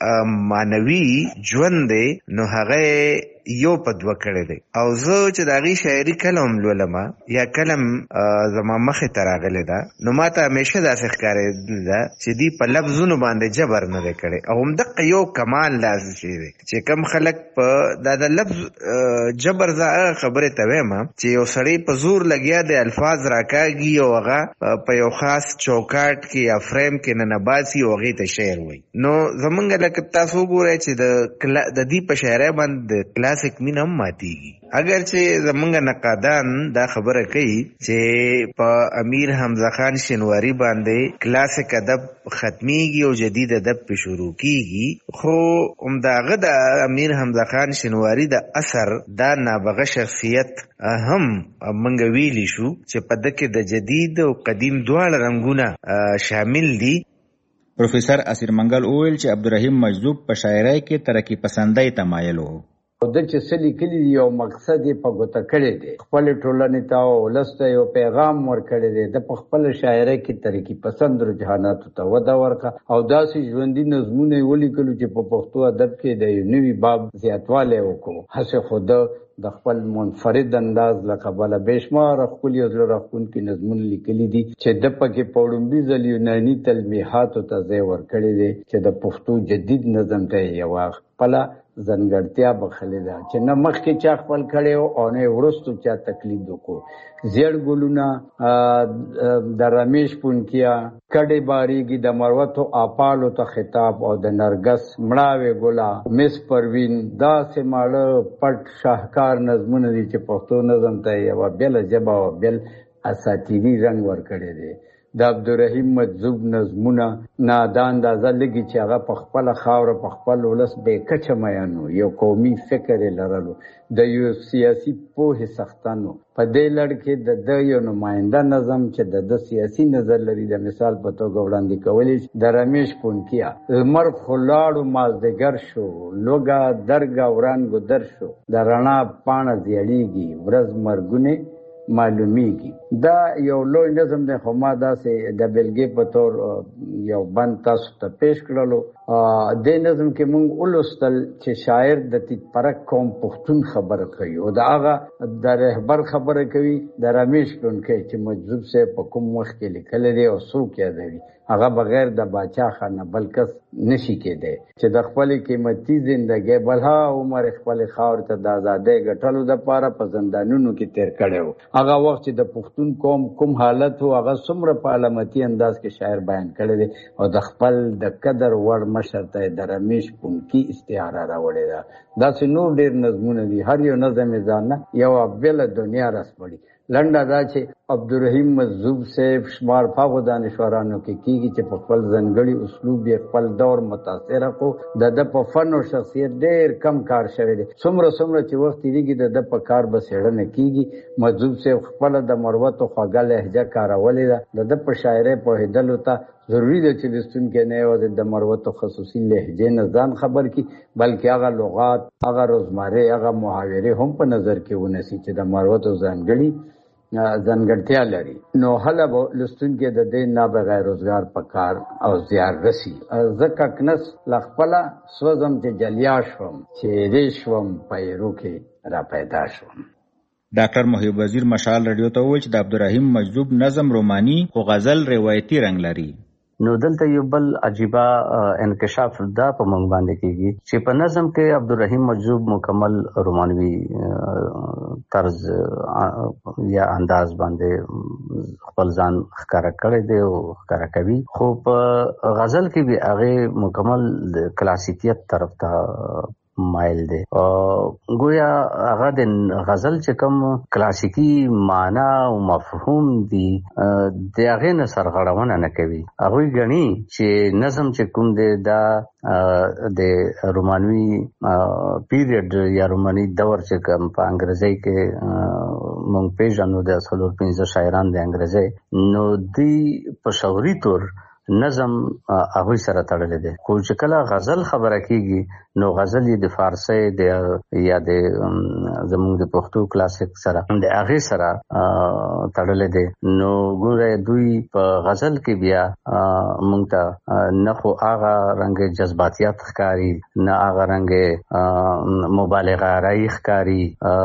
معنوي ژوند دی نو هغه یو په دوه کړی دی. او زه چې د هغې شاعري کله هم لولم یا کله هم زما مخې ته راغلې ده نو ما ته همیشه داسې ښکارېدلې ده چې دوی په لفظونو باندې جبر نه دی کړی. او همدغه یو کمال داسې شی دی چې کم خلک په دا د لفظ جبر زه هغه خبرې ته وایم چې یو سړی په زور لګیا دی الفاظ راکاږي او هغه په یو خاص چوکاټ کې یا فریم کې ننباسي او هغې ته شعر وایي. نو زمونږ لکه تاسو وګورئ چې د دوی په شاعرۍ باندې کلاسیک مینه هم ماتیږي. اگر چې زمونږ نقادان دا خبره کوي چې په امیر حمزه خان شینواري باندې کلاسیک ادب ختمیږي او جدید ادب په شروع کیږي، خو همداغه د امیر حمزه خان شینواري د اثر دا نابغه شخصیت هم منګ ویلی شو چې په دکې د جدید او قدیم دواړه رنګونه شامل دي. پروفیسر اسیر منګل وویل چې عبدالرحیم مجذوب په شاعرۍ کې ترقی پسندۍ تمایل و. د چې څه لیکلي دي یو مقصد یې په ګوته کړی دی، خپلې ټولنې ته او ولس ته یو پیغام ورکړی دی. د په خپله شاعرۍ کې ترقي پسند رجحاناتو ته وده ورکړه او داسې ژوندي نظمونه یې ولیکلو چې په پښتو ادب کې د یو نوي باب زیاتوالی وکړو. هسې خو ده د خپل منفرد انداز له کبله بېشماره ښکلي او زړه راښکونکي نظمونه لیکلي دي چې ده پکې په وړومبي ځل یوناني تلمیحاتو ته ځای ورکړی دی چې د پښتو جدید نظم ته یې یوه خپله ځانګړتیا بخلې ده چې نه مخکې چا خپل کړی او نه وروستو چا تقلید وکړو. زیړ ګلونه د رمیش پونکیا، کډې باریږي د مروتو آپالو ته خطاب او د نرګس مړاوې ګله، مس پروین، داسې ماړه پټ شاهکار نظمونه دي چې پښتو نظم ته یوه بېله ژبه او بېل اساطیري رنګ ورکړی دی. د عبدالرحیم مجذوب نظمونه نه دا اندازه لګي چې هغه په خپله خاوره په خپل ولس بې کچه میانو، یو قومي فکر یې لرلو، د یو سیاسي پوهې څښتن و. په دې لړ کې د ده یو نماینده نظم چې د ده سیاسي نظر لري د مثال په توګه وړاندې کولی د رمیش پونکیا، لمر خلاړو مازدیګر شو، لوږه درګه ورانګو در شو، د رڼا پاڼه زیړیږي، ورځ مرګونې معلومیږي. دا یو لوی نظم دی خو ما داسې د بېلګې په طور یو بند تاسو ته پیش کړلو د نظم کې مونږ ولوستل چې شاعر د تیپرک قوم پښتون خبره کوي او دا هغه د رهبر خبره کوي د رمیش ګونکي چې مجذوب سے په کوم وخت کې لیکل دي او څوک یې دی هغه بغیر د باچا خانه بلکې نشي کېده چې د خپل قیمتي ژوندۍ بلها عمر خپل خاور ته د آزادۍ ګټلو د پاره په زندانونو کې تیر کړو هغه وخت چې د پښتون قوم کوم حالت او هغه څومره په علامتي انداز کې شاعر بیان کړی دی او د خپل د قدر وړ مشر ته د رمیش ګونکي استعاره راوړې ده دا څه نور ډېر نظمونه دي هر یو نظم ځان یو بل دنیا رسمړي لنډه دا چې عبدالرحیم مجذوب صاحب شمار پاغو دانشورانو کې کیږي چې په خپل ځانګړي اسلوب یې خپل دور متاثره کو د د په فن او شخصیت ډېر کم کار شوی دی څومره څومره چې وخت تیریږي د د په کار به څېړنه کیږي مجذوب صاحب خپل د مروت او خوږه لهجه کارولې ده د د په شاعرۍ پوهېدلو ته ضروری ده چې لستونکي نه یوازې د مروت او خصوصي لهجې نه ځان خبر کړي بلکې هغه لغات هغه روزمره هغه محاورې هم په نظر کې ونیسي چې د مروت او ځانګړي ځانګړتیا لري نو هله به لستونکي د دې نه بغیر روزګار په کار او زیار رسی ځکه کنس لخپله سوزم چې جلیا شوم چې ریشوم پیرو کې را پیدا شوم. ډاکټر محب وزیر مشال رادیو ته وویل چې د عبدالرحیم مجذوب نظم رومانی خو غزل روایتي رنګ لري. نو دلته یو بل عجیبه انکشاف دا په موږ باندې کېږي چې په نظم کې عبدالرحیم مجذوب مکمل رومانوي طرز یا انداز باندې خپل ځان ښکاره کړی دی او ښکاره کوي خو په غزل کې به هغه مکمل کلاسیکیت طرف ته مایل دی گویا هغه د غزل چې کوم کلاسیکی معنا او مفهوم دی د هغه نه سرغړونه نه کوي هغه غني چې نظم چې کوم دی دا د رومانوي پیریډ یا روماني دور چې کوم په انګریزي کې مونږ پیژنو د څلور پنځه شاعران د انګریزي نو دی په شعوري تور نظم هغه سره تړلې ده خو چې کله غزل خبره کیږي نو غزل یې د فارسی د یا د زموږ د پښتو کلاسیک سره د هغه سره تړلې ده نو ګوره دوی په غزل کې بیا مونږ ته نه خو هغه رنګ جذباتیات ښکاری نه هغه رنګ مبالغه راي ښکاری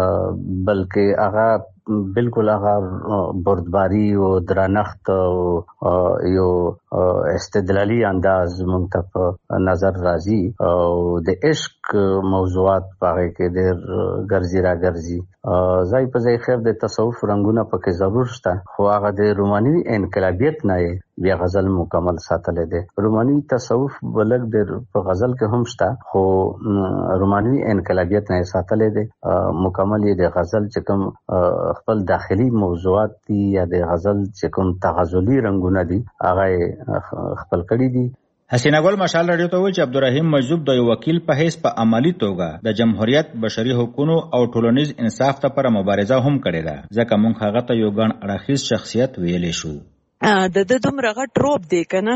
بلکې هغه بالکل هغه بردباری او درنښت او یو استدلالی انداز مونږ ته په نظر راځي او د عشق موضوعات پاره کې ډېر ګرځي را ګرځي ځای په ځای خیر د تصوف رنگونه پکې ضرور شته خو هغه د روماني انقلابیت نه بیا غزل مکمل ساتلې ده روماني تصوف بلک د په غزل کې هم شته خو روماني انقلابیت نه ساتلې ده مکمل یې د غزل چې کوم خپل داخلي موضوعات دي یا د غزل چې کوم تغزلي رنگونه دي هغه خپل کړي دي. حسینه ګل مشال رادیو ته وویل چې عبدالرحیم مجذوب د یو وکیل په حیث په عملی توګه د جمهوریت بشري حقوقو او ټولنیز انصاف لپاره مبارزه هم کړې ده ځکه موږ هغه ته یو ګڼ اړخیز شخصیت ویلی شو. د د دومره غټ روب دی کنه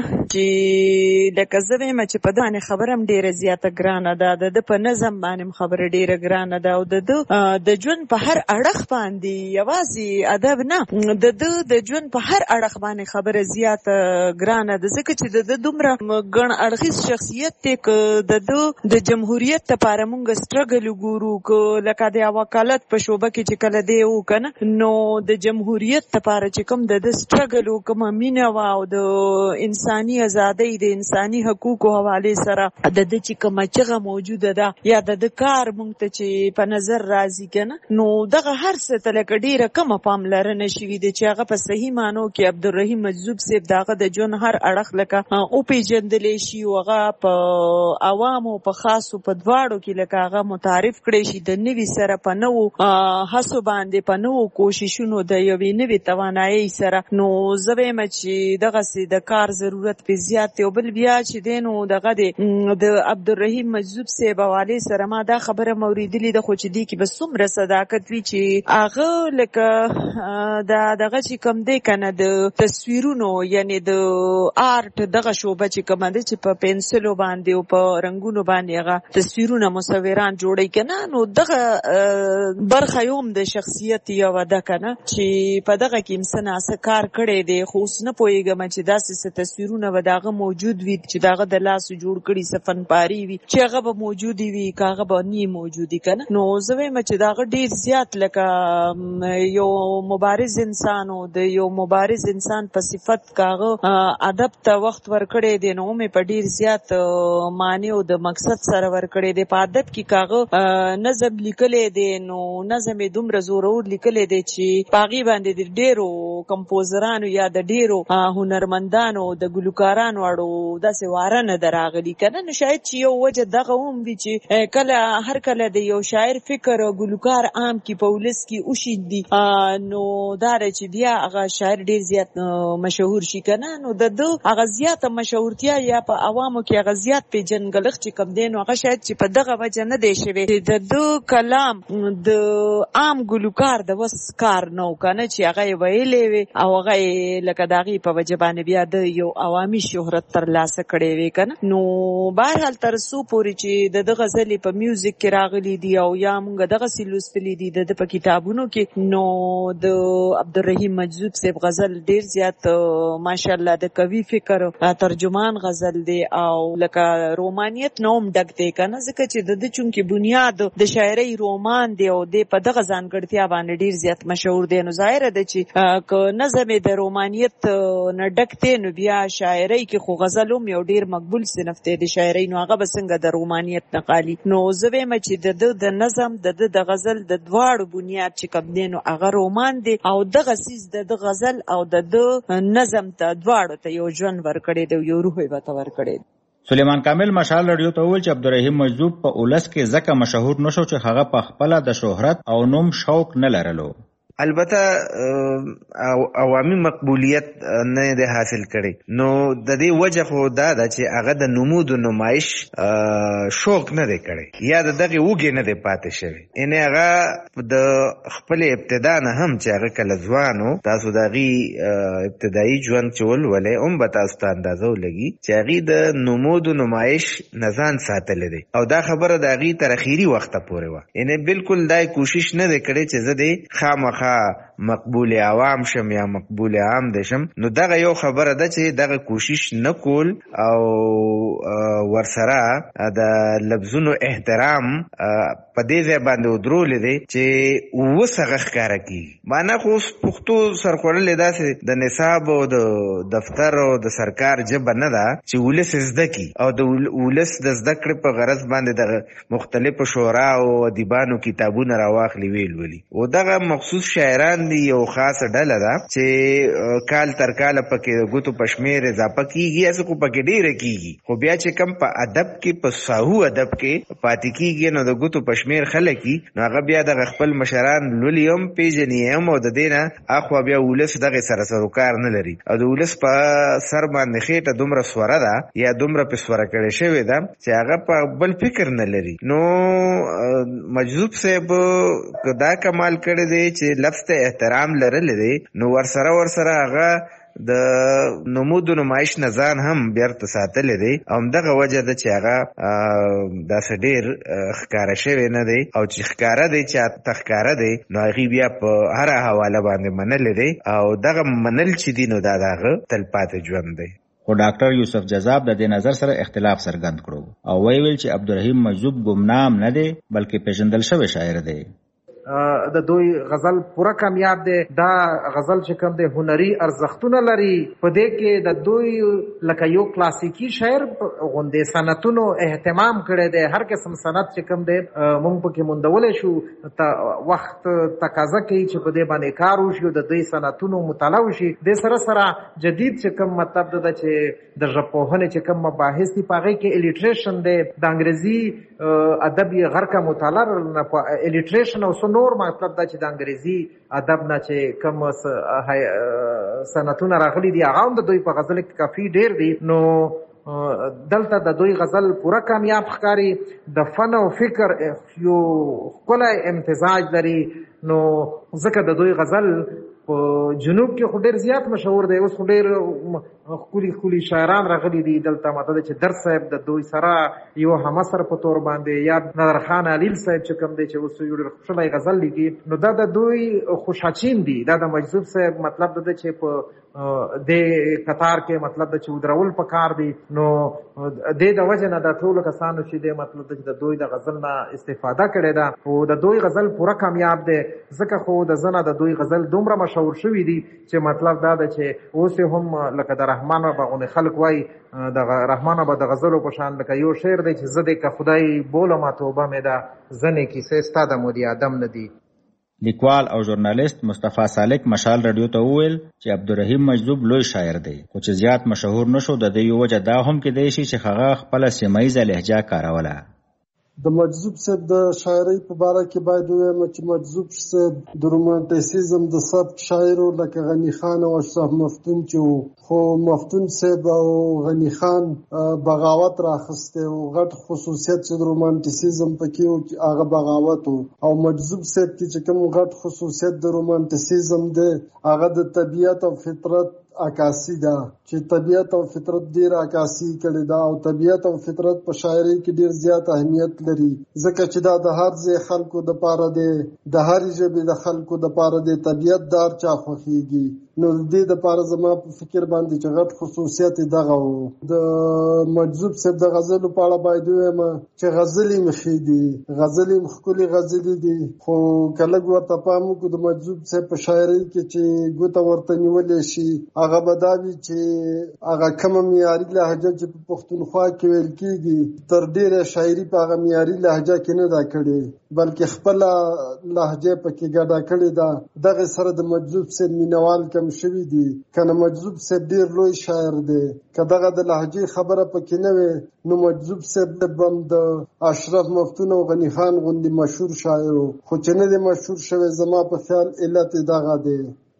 چې لکه زه وایم چې په دانه خبره هم ډیره زیاته ګرانه ده د د په نظم باندې خبره ډیره ګرانه ده او د د ژوند په هر اړخ باندې یوازې ادب نه د د د ژوند په هر اړخ باندې خبره زیاته ګرانه ده ځکه چې د د دومره ګڼ اړخیز شخصیت دی ک د د د جمهوریت لپاره مونږ سټرګل ګورو ک لکه د وکالت په شوبه کې چې کله دی و کنه نو د جمهوریت لپاره چې کوم د سټرګل کوم مینه وا او د انساني ازادۍ د انساني حقوقو حواله سره د د چې کوم چغه موجوده ده یا د کار مونږ ته چې په نظر راځي کنه نو دغه هر څه ته لکه ډیره کم پاملرنه شوې ده چې هغه په صحیح مانو کې عبدالرحیم مجذوب صاحب دغه د جون هر اړخ لکه او پیجندلې شي او هغه په عوامو په خاصو په دواړو کې لکه هغه متعارف کړي شي د نوي سره په نو هڅو باندې په نو کوششونو د یوې نوي توانایي سره نو زه چې دغه سي د کار ضرورت په زیات او بل بیا چې دینو دغه د عبدالرحیم مجذوب صاحب حواله سره ما دا خبره موریدلې د خو چې دی کې بس څومره صداقت وی چې هغه لکه دا دغه چې کم دی کنه د تصویرونو یعنی د آرت دغه شوبه چې کوم دی چې په پنسلو باندې او په رنگونو باندې هغه تصویرونه مصوران جوړي کنه نو دغه برخه یوم د شخصیت یو ده کنه چې په دغه کې انسان اس کار کړي دی خو اوس نه پوهېږم چې داسې څه تصویرونه به د هغه موجود وي چې د هغه د لاسو جوړ کړي څه فنپاري وي چې هغه به موجودې وي که هغه به نه موجودي که نه. نو زه وایم چې د هغه ډېر زیات لکه یو مبارز انسان و د یو مبارز انسان په صفت که هغه ادب ته وخت ورکړی دی نو مې په ډېر زیات معنی او د مقصد سره ورکړی دی. په ادب کې که هغه نظم لیکلی دی نو نظم یې دومره زورور لیکلی دی چې په هغې باندې د ډېرو کمپوزرانو یا د ډېرو هنرمندانو د ګلوکارانو اړو داسې واره نه ده راغلي که نه. نو شاید چې یو وجه دغه هم وي چې کله هر کله د یو شاعر فکر ګلوکار عام کې په ولس کې وشیندي نو دا دی چې بیا هغه شاعر ډېر زیات مشهور شي که نه. نو د ده هغه زیاته مشهورتیا یا په عوامو کې هغه زیات پیژنګلښت چې کوم دی نو هغه شاید چې په دغه وجه نه دی شوی چې د ده کلام د عام ګلوکار د وس کار نه و که نه چې هغه یې ویلی وي او هغه یې لکه د هغې په وجه باندې بیا د یو عوامي شهرت ترلاسه کړی وي که نه. نو بهرحال تر څو پورې چې د ده غزلې په میوزیک کې راغلي دي او یا موږ دغسې لوستلي دي د ده په کتابونو کې نو د عبدالرحیم مجذوب صاحب غزل ډېر زیات ماشاءالله د قوي فکر ترجمان غزل دی او لکه رومانیت نه هم ډک دی که نه ځکه چې د ده چونکې بنیاد د شاعرۍ رومان دی او دی په دغه ځانګړتیا باندې ډېر زیات مشهور دی. نو ظاهره ده چې که نظم یې د رومانیت نه ډک دی نو بیا شاعرۍ کې خو غزل هم یو ډېر مقبول صنف دی د شاعرۍ نو هغه به څنګه د رومانیت نه خالي. نو زه وایم چې د ده د نظم د ده د غزل د دواړو بنیاد چې کوم دی نو هغه رومان دی او دغه څیز د ده غزل او د ده نظم ته دواړو ته یو ژوند ورکړی دی یو روح یې ورته ورکړی دی. سلیمان کامل مشال رادیو ته وویل چې عبدالرحیم مجذوب په اولس کې ځکه مشهور نشو چې هغه په خپله د شهرت او نوم شوق نه لرلو. البته عوامي مقبولیت نه دی حاصل کړي نو د دې وجه خو دا ده چې هغه د نمود و نمایش شوق نه دی کړی یا د دغې وږې نه دی پاتې شوی. یعنې هغه د خپل ابتدا نه هم چې هغه کله ځوان و تاسو د هغې ابتدایي ژوند چې ولولئ هم به تاسو ته اندازه ولګي چې هغې د نمود و نمایش نه ځان ساتلی دی او دا خبره د هغې تر اخري وخته پورې وه. یعنې بلکل دا کوشش نه دی کړی چې زه دې خامخا مقبول عوام شم یا مقبول عام دی شم. نو دغه یو خبره ده چې دغه کوشش نه کول او ورسره د لفظونو احترام په دې ځای باندې ودرولی دی چې اوس هغه ښکاره کېږي. معنا خو اوس پښتو سرخوړلې داسې د نصاب او د دفتر او د سرکار ژبه نه ده چې ولس زده کړي او د ولس د زده کړې په غرض باندې د مختلفو شعرا او ادیبانو کتابونه راواخلي ویل ولي. او دغه مخصوص شاعران دی یو خاصه ډله ده چې کال تر کاله پکې د ګوتو په شمېر اضافه کېږي هسې خو پکې ډېره کېږي خو بیا چې کم په ادب کې په ساهو ادب کې پاتې کېږي نو د ګوتو په شمېر خلک وي نو هغه بیا دغه خپل مشران لولي هم پېژني هم او د دې نه اخوا بیا ولس دغې سره سروکار نه لري او د ولس په سر باندې خېټه دومره سوره ده یا دومره پې سوره کړې شوې ده چې هغه په بل فکر نه لري. نو مجذوب صاحب دا کمال کړی دی چې لفظ ته احترام لرلی دی نو ورسره ورسره هغه د نمود و نمایش نه ځان هم بیرته ساتلی دی او همدغه وجه ده چې هغه داسې ډېر ښکاره شوی نه دی او چې ښکاره دی چې ته ښکاره دی نو هغې بیا په هره حواله باندې منلی دی او دغه منل چې دي نو دا د هغه تلپاتې ژوند دی. خو ډاکټر یوسف جذاب د دې نظر سره اختلاف څرګند کړو او ویل چې عبدالرحیم مجذوب ګمنام نه دی بلکې پیژندل شوی شاعر دی. د دوی غزل پوره کامیاب دی. دا غزل چې کوم دی هنري ارزښتونه لري په دې کې د دوی لکه یو کلاسیکي شاعر غوندې صنعتونو اهتمام کړی دی. هر قسم صنعت چې کوم دی موږ پکې موندولی شو وخت تقاضا کوي چې په دې باندې کار وشي او د دوی صنعتونو مطالعه وشي. دې سره سره جدید چې کوم مطلب ده چې د ژبپوهنې چې کوم مباحث دي په هغې کې الیټریشن دی د انګریزي ادب یې غرقه مطالعه نه په الیټریشن او نور مطلب دا چې د انګریزي ادب نه چې کوم صنعتونه راغلي دي هغه هم د دوی په غزل کې کافي ډېر دي. نو دلته د دوی غزل پوره کامیاب ښکاري. د فن او فکر یو ښکلی امتزاج لري نو ځکه د دوی غزل په جنوب کې خو ډېر زیات مشهور دی. اوس خو ډېر خولي خولي شاعران راغلي دي دلته ماته چې در صاحب د دوی سره یو همسر په تور باندې یا نادر خان علیل صاحب چې کوم دی چې اوس یو ډېر خوشاله غزل لیکي نو دا د دوی خوشاچین دي دا د مجذوب صاحب مطلب د چې په د قطار کې مطلب د چې ودرول په کار دي نو د د وجه نه د ټولو کسانو چې د مطلب د چې د دوی د غزل نه استفاده کړي دا او د دوی غزل پوره کامیاب دي ځکه خو د زنه د دوی غزل دومره مشهور شوی دي چې مطلب دا د چې اوس هم لکه د رحمان بغونه خلق وای د رحمان به د غزلو په شان لکه یو شعر دی چې زده که خدای بوله ما توبه مې ده زنه کیسه ستاده مودي ادم ندی. لیکوال او ژورنالیست مصطفی سالک مشال رادیو ته وویل چې عبدالرحیم مجذوب لوی شاعر دی خو چې زیات مشهور نشو د دې یو وجه دا هم کې دی چې هغه خپل سیمه ییزه لهجه کاروله. د مجذوب صاحب د شاعرۍ په باره کې باید ووایم چې مجذوب صاحب د رومانتیسیزم د سبک شاعرو لکه غني خان او اشرف مفتون چې وو خو مفتون صاحب او غني خان بغاوت راخسته او غټ خصوصیت چې د رومانتیسیزم پکې وو چې هغه بغاوت وو او مجذوب صاحب چې کوم غټ خصوصیت د رومانتیسیزم دی هغه د طبیعت او فطرت عکاسی ده چې طبیعت او فطرت ډیر عکاسی کړي دا او طبیعت او فطرت په شاعرۍ کې ډیر زیات اهمیت لري ځکه چې دا د هر ځای خلکو د پاره دی د هر ژبې د خلکو د پاره دی طبیعت دار چا خوښیږي نو د دې د پاره زما په فکر باندې چې غټ خصوصیت دغه وو. د مجذوب صاحب د غزلو په اړه باید ووایم چې غزلې مخې دي غزلې ښکلې غزلې دي خو کله ورته پام وکړو د مجذوب صاحب په شاعرۍ کې چې ګوته ورته نیولې شي هغه به دا وي چې هغه کومه معیاري لهجه چې په پښتونخوا کې ویل کېږي تر ډېره شاعري په هغه معیاري لهجه کې نه ده کړې بلکې خپله لهجه پکې ګډه کړې ده دغه سره د مجذوب صاحب مینوال کم شوي دي کنه مجذوب صاحب ډېر لوی شاعر دی که دغه د لهجې خبره پکې نه وي نو مجذوب صاحب هم د اشرف مفتون او غني خان غوندې مشهور شاعر و خو چې نه دی مشهور شوی زما په خیال علت دغه دی.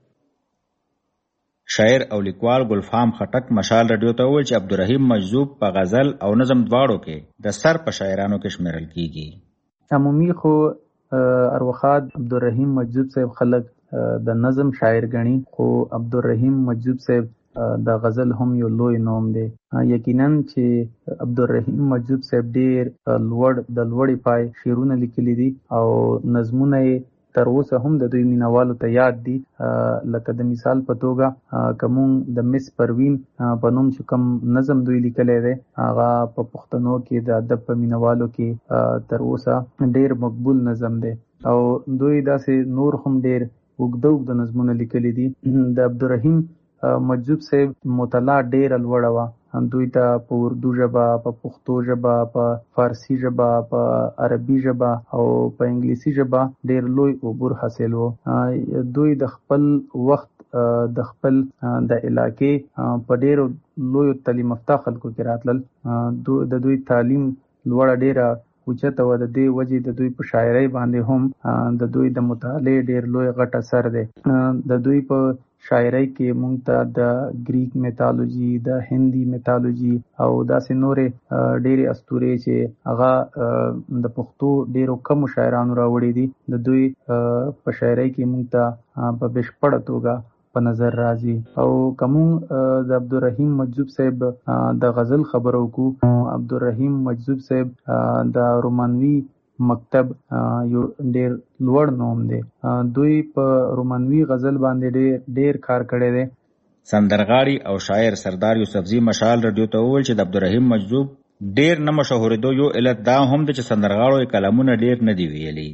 شاعر او لیکوال ګلفام خټک مشال رادیو ته وویل چې عبدالرحیم مجذوب په غزل او نظم دواړو کې د سر په شاعرانو کې شمیرل کیږي. عمومي خو اروخاد عبدالرحیم مجذوب صاحب خلک د نظم شاعر غني خو عبدالرحیم مجذوب صاحب د غزل هم یو لوی نوم دی. یقینا چې عبدالرحیم مجذوب صاحب ډیر لوړ د لوړې پای شعرونه لیکلي دي او نظمونه تر اوسه هم د دوی مینوالو ته یاد دي لکه د مثال په توګه کوم د مس پروین په نوم چې کوم نظم دوی لیکلی دی هغه په پښتنو کې د ادب په مینوالو کې تر اوسه ډیر مقبول نظم دی او دوی داسې نور هم ډیر اوږده اوږده نظمونه لیکلي دي. د عبدالرحیم مجذوب صاحب مطالعه ډیره لوړه وه دوی ته په اردو ژبه په پښتو ژبه په فارسی ژبه په عربي ژبه او په انګلیسي ژبه ډیر لوی عبور حاصل وو. دوی د خپل وخت د خپل د علاقې په ډیرو لوی تعلیم یافته خلکو کې راتلل د دوی تعلیم لوړه ډیره اوچته و د دې وجې د دوی په شاعرۍ باندې هم د دوی د مطالعې ډیر لوی غټ اثر دی. د دوی په شاعرۍ کې مونږ ته د گریک میتالوجي د هندي میتالوجي او داسې نورې ډېرې اسطورې چې هغه د پښتو ډېرو کمو شاعرانو راوړي دي د دوی په شاعرۍ کې مونږ ته په بشپړه توګه په نظر راځي. او کوم د عبدالرحیم مجذوب صاحب د غزل خبرو کو عبدالرحیم مجذوب صاحب د رومانوي مکتب یو ډیر لوړ نوم دی. دوی په رومانوي غزل باندې ډیر ډیر کار کړی دی. سندرغاړي او شاعر سردار یوسفزي مشال رادیو ته وویل چې د عبدالرحیم مجذوب ډیر نه مشهورېدو یو علت دا هم دی چې سندرغاړو یې کلامونه ډیر نه دی ویلي.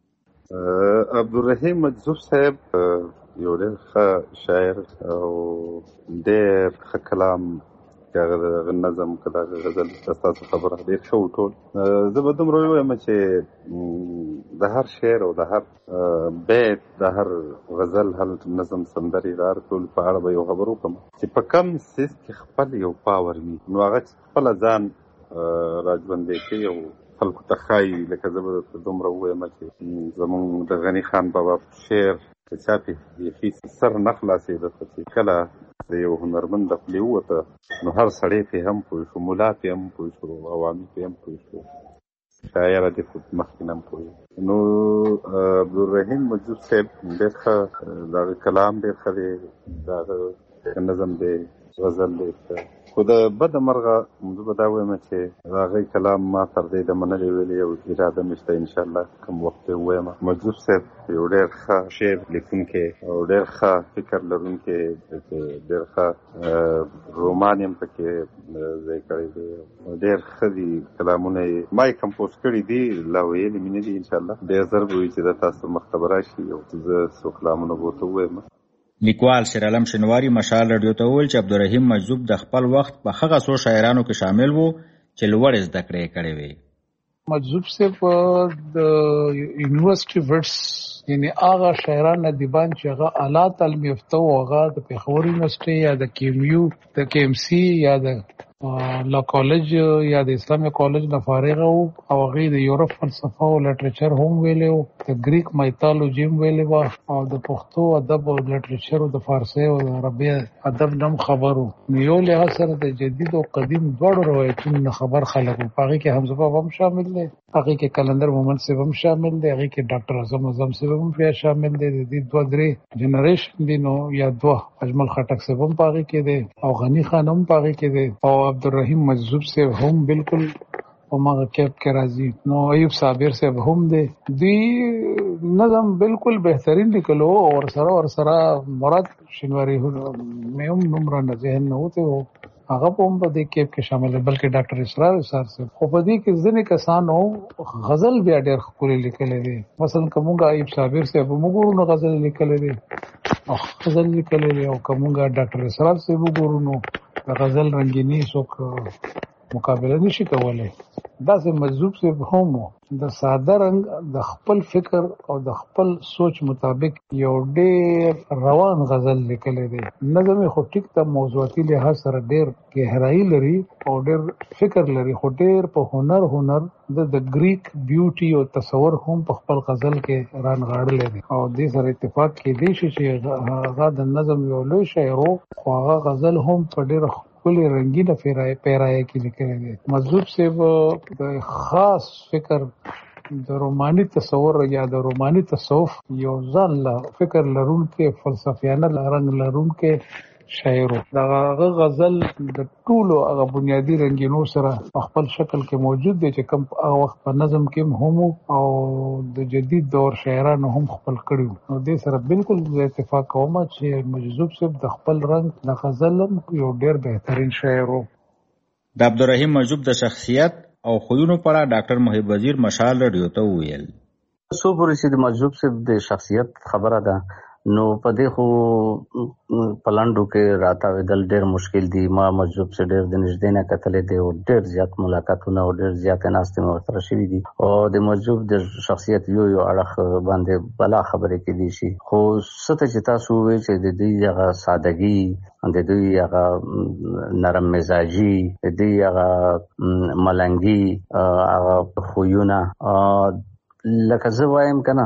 عبدالرحیم مجذوب صاحب یو ډیر ښه شاعر او ډیر ښه کلام هغه نظم کله غزل تاسو خبره ډیر شو ټول زه به دومره ووایم چې د هر شعر او د هر بیت د هر غزل هر نظم سندرې د هر ټول په اړه به یو خبر وکړم چې په کم څیز کې خپل یو پاور وي نو هغه خپله ځان راژوندی کوي او خلکو ته ښایي. لکه زه به درته دومره ووایم چې زمونږ د غني خان بابا شعر که چا پې بیخي سر نه خلاصېده چې کله د یو هنرمند د خولې ووته نو هر سړی پې هم پوه شو ملا پې هم پوه شو عوامي پې هم پوه شو شاعره دې خو مخکې نه هم پوه نو عبدالرحیم مجذوب صاحب ډېر ښه د هغه کلام ډېر ښه دی د هغه نظم دی غزل دی. خو د بده مرغه زه به دا وایم چې د هغوی کلام ما تر دې د منلې ویلې او اراده مې شته انشاءالله کوم وخت یې ووایم. مجذوب صاحب یو ډېر ښه شعر لیکونکی او ډېر ښه فکر لرونکی، ډېر ښه رومان یې هم پکې ځای کړی دی، ډېر ښه دي کلامونه یې ما یې کمپوز کړي دي، لا ویلي مې نه دي. انشاءالله ډېر ژر به وي چې دا تاسو مخ ته به راشي او زه څو کلامونه به ورته ووایم. لیکوال شیرعالم شنواري مشال رادیو ته وویل چې عبدالرحیم مجذوب د خپل وخت په هغه څو شاعرانو کې شامل وو چې لوړې زده کړې یې کړې وې. مجذوب صاحب د یونیورسيټي ورډز یعنی هغه شاعران ادیبان چې هغه اعلی تعلیم یافته وو، هغه د پېښور یونیورسيټي یا د کیمیو د کے ایم سی یا د لا کالج یا د اسلامي کالج نه فارغ وو او هغه د یورپ فلسفه او لټریچر هم ویلو، د گریک مایتالوجي هم ویلو او د پښتو ادب او لټریچر او د فارسی او د عربي ادب نم خبرو. یو له سره د جدید او قدیم دوړو روایتونو خبر خلک په هغه کې حمزه بابا هم شامل دي، هغه کې کلندر مومن صاحب هم شامل دي، هغه کې ډاکټر اعظم اعظم صاحب هم بیا شامل دي. د دې دوه درې جنریشن دي نو یا دوه اجمل خټک صاحب هم هغه کې دي او غنی خان هم هغه کې دي او عبدالرحیم مجذوب صاحب هم بالکل په ماغه کېپ کې راځي. نو ایوب صابر صاحب هم دي. دی نظم بالکل بهترین لیکلو او سره ور سره مراد شنواری مې هم نمبر نه ذهن نه وته او هغه هم په دې کېپ کې شامل دي، بلکې ډاکټر اسرار اسرار صاحب خو په دې کې ځینې کسانو غزل بیا ډېر ښکلي لیکلي دي. مثلا کومګه ایوب صابر صاحب موږ نو غزل لیکلي دي او غزل لیکلي دي او کومګه ډاکټر اسرار صاحب وګورو د غزل رنگینی څوک مقابله نشي کولای. داسې مجذوب صاحب هم د ساده رنگ د خپل فکر او د خپل سوچ مطابق یو ډېر روان غزل لیکلی دی. نظم خو ټیک ته موضوعاتي لحاظ سره ډېر گهرایي لري او ډېر فکر لري، خو ډېر په هنر هنر د د گریک بیوټي او تصور هم په خپل غزل کې رانغاړلی دی او دې سره اتفاق کېدی شي چې هغه د نظم یو لوی شاعر خو هغه غزل هم په ډېر کلی رنگینه پیرایه کې لیکلی دی. مجذوب صاحب د خاص فکر د روماني تصور یا د روماني تصوف یو ځان له فکر لرونکي فلسفیانه رنګ لرونکي شاعر. دغه غزل د ټولو هغه بنیادی رنگینو سره خپل شکل کې موجود دی چې کوم هغه وخت په نظم کې هم او د جدید دور شاعرانو هم خپل کړي نو دې سره بالکل اتفاق کوم چې مجذوب صاحب د خپل رنگ د غزل یو ډېر بهترین شاعر و. د عبدالرحیم مجذوب د شخصیت او خویونو په اړه ډاکټر محب وزیر مشال رادیو ته وویل. سو پورې چې د مجذوب صاحب د شخصیت خبره ده نو په دې خو پلاندو کې راتاوېدل ډېر مشکل دي. ما مجذوب سے ډېر د نږدې نه کتلې دي او ډېر زیات ملاقاتونه او ډېر زیات ناستې مې ورسره شوي دي او د مجذوب د شخصیت یو یو اړخ باندې بلا خبرې کېدی شي، خو څه ته چې تاسو ووایئ چې د دوی هغه سادګي، د دوی هغه نرم مزاجي، د دوی هغه ملنګي هغه خویونه، لکه زه وایم کنه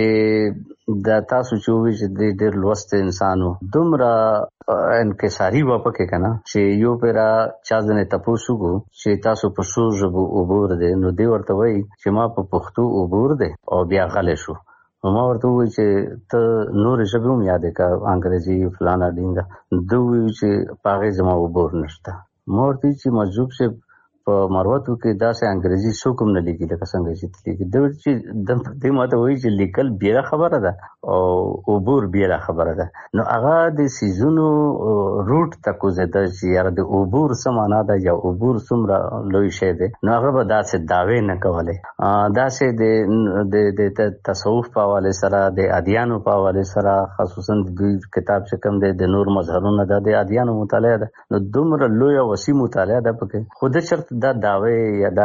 چې د تاسو چې ووایئ چې د ډېر لوست انسانو دومره انکساري وه پکې کنه چې یو پیره چا ځنې تپوس وکړو چې تاسو په څو ژبو عبور دی نو دی ورته وایي چې ما په پښتو عبور دی او بیا غلی شو. ما ورته ووایي چې ته نورې ژبې هم یادې کړه، انګریزي فلانا ډینګه، ده ووایي چې په هغې زما عبور نشته. ما ورته ووایي چې مجذوب صاحب په مروتو کې داسې انګریزي څوک هم نه لیکي لکه څنګه چې لیکي. ده وایي چې دې ما ته وایي چې لیکل بیره خبره ده او عبور بیره خبره ده. نو هغه د څیزونو روټ ته کوزېده چې یاره د عبور څه معنا ده یا عبور څومره لوی شی دی، نو هغه به داسې دعوې نه کولې. داسې د تصوف په حوالې سره، د ادیانو په حوالې سره، خصوصا د دوی کتاب چې کوم دی د نور مظهرونه ده د ادیانو مطالعه ده، نو دومره لوی او وسیع مطالعه ده پکې. خو د چېرته دا دعوې یا دا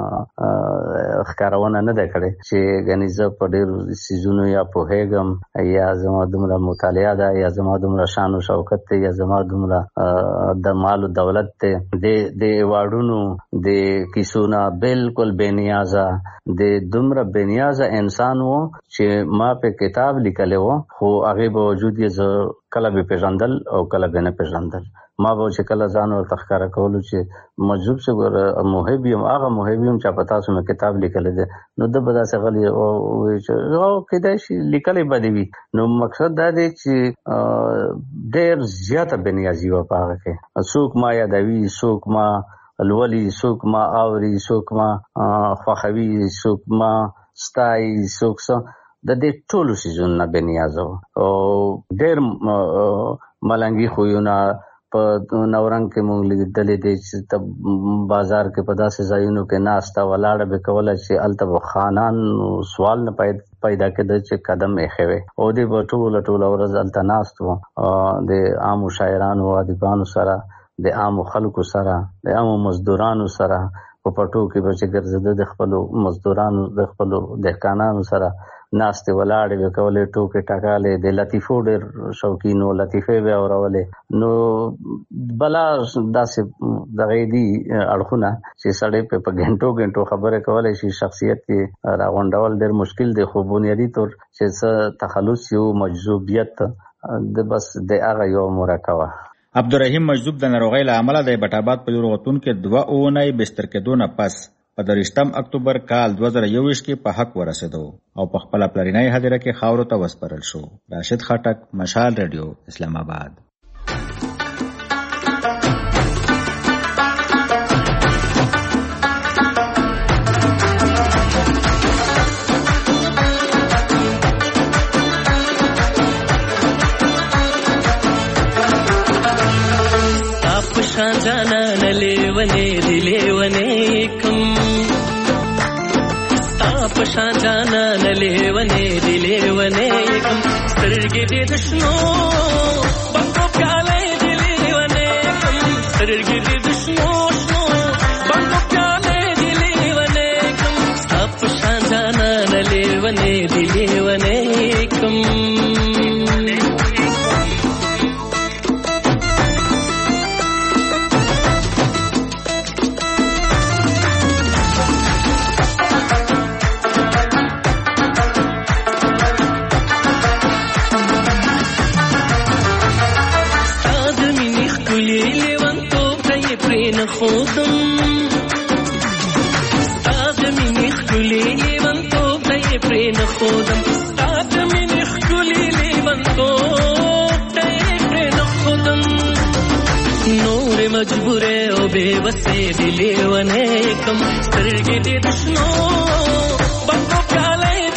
ښکارونه نه ده کړې چې ګنې زه په ډېرو څیزونو یا پوهېږم یا زما دومره مطالعه ده یا زما دومره شان و شوکت دی یا زما دومره د مال و دولت دی. د ایوارډونو د کیسو نه بالکل بې نیازه د دومره بې نیازه انسان و چې ما په کتاب لیکلی و، خو هغې باوجود یې زه کله به پېژندل او کله به نه پېژندل. ما به چې کله ځان ورته ښکاره کولو چې مجذوب سے محب یم هغه محب یم چې په تاسو مې کتاب لیکلی دی نو ده به داسې غلی وایي چې او کیدای شي لیکلی به دې وي نو مقصد دا دی چې ډېر زیاته بېنیازي وه په هغه کې څوک ما یادوي څوک ما لولي څوک ما اوري څوک ما خوښوي څوک ما ستایي څوک څه د دې ټولو څیزونو نه بېنیازه وه او ډېر ملنګي خویونه په نورنګ کې مونږ لیدلې دي چې بازار کې په داسې ځایونو کې ناسته ولاړه به کوله چې هلته به خانان سوال نه پیدا کېده چې قدم ایښی وی او دوی به ټوله ټوله ورځ هلته ناست وو د عامو شاعرانو ادیبانو سره د عامو خلکو سره د عامو مزدورانو سره په پټو کې به چې ګرځېده د خپلو مزدورانو د خپلو دهقانانو سره ناستې ولاړې به کولې ټوکې ټکالې د لطیفو ډېر شوقین و لطیفې به اورولې نو بلا داسې دغې دي اړخونه چې سړی پې په ګنټو ګنټو خبرې کولی شي شخصیت یې راغونډول ډېر مشکل دی خو بنیادي طور چې څه تخلص یو مجذوبیت د بس د هغه یو مرکبه عبدالرحیم مجذوب د ناروغۍ له امله د ایبټ په یو روغتون کې دوه اونۍ بستر کېدو نه پس په درویشتم اکتوبر کال دوه زره یوویشت کې په حق ورسېدو او په خپله پلرنۍ هدیره کې خاورو ته وسپارل شو. راشد خټک، مشال ریډیو، اسلام آباد. जाना न लेवने दिलेवने कम ताप शान जाना न लेवने दिलेवने कम सरगे दे दुश्मनो बंको प्याले दिलेवने कम सरगे दे दुश्मनो बंको प्याले दिलेवने कम ताप शान जाना न लेवने दिलेवने कम خودم استاد منی خلی لیوان تو دای پرین خودم استاد منی خلی لیوان تو دای پرین خودم نور مجبوره او بے وسه دلیونه کم سرګې دې دشنو بنګو پیاله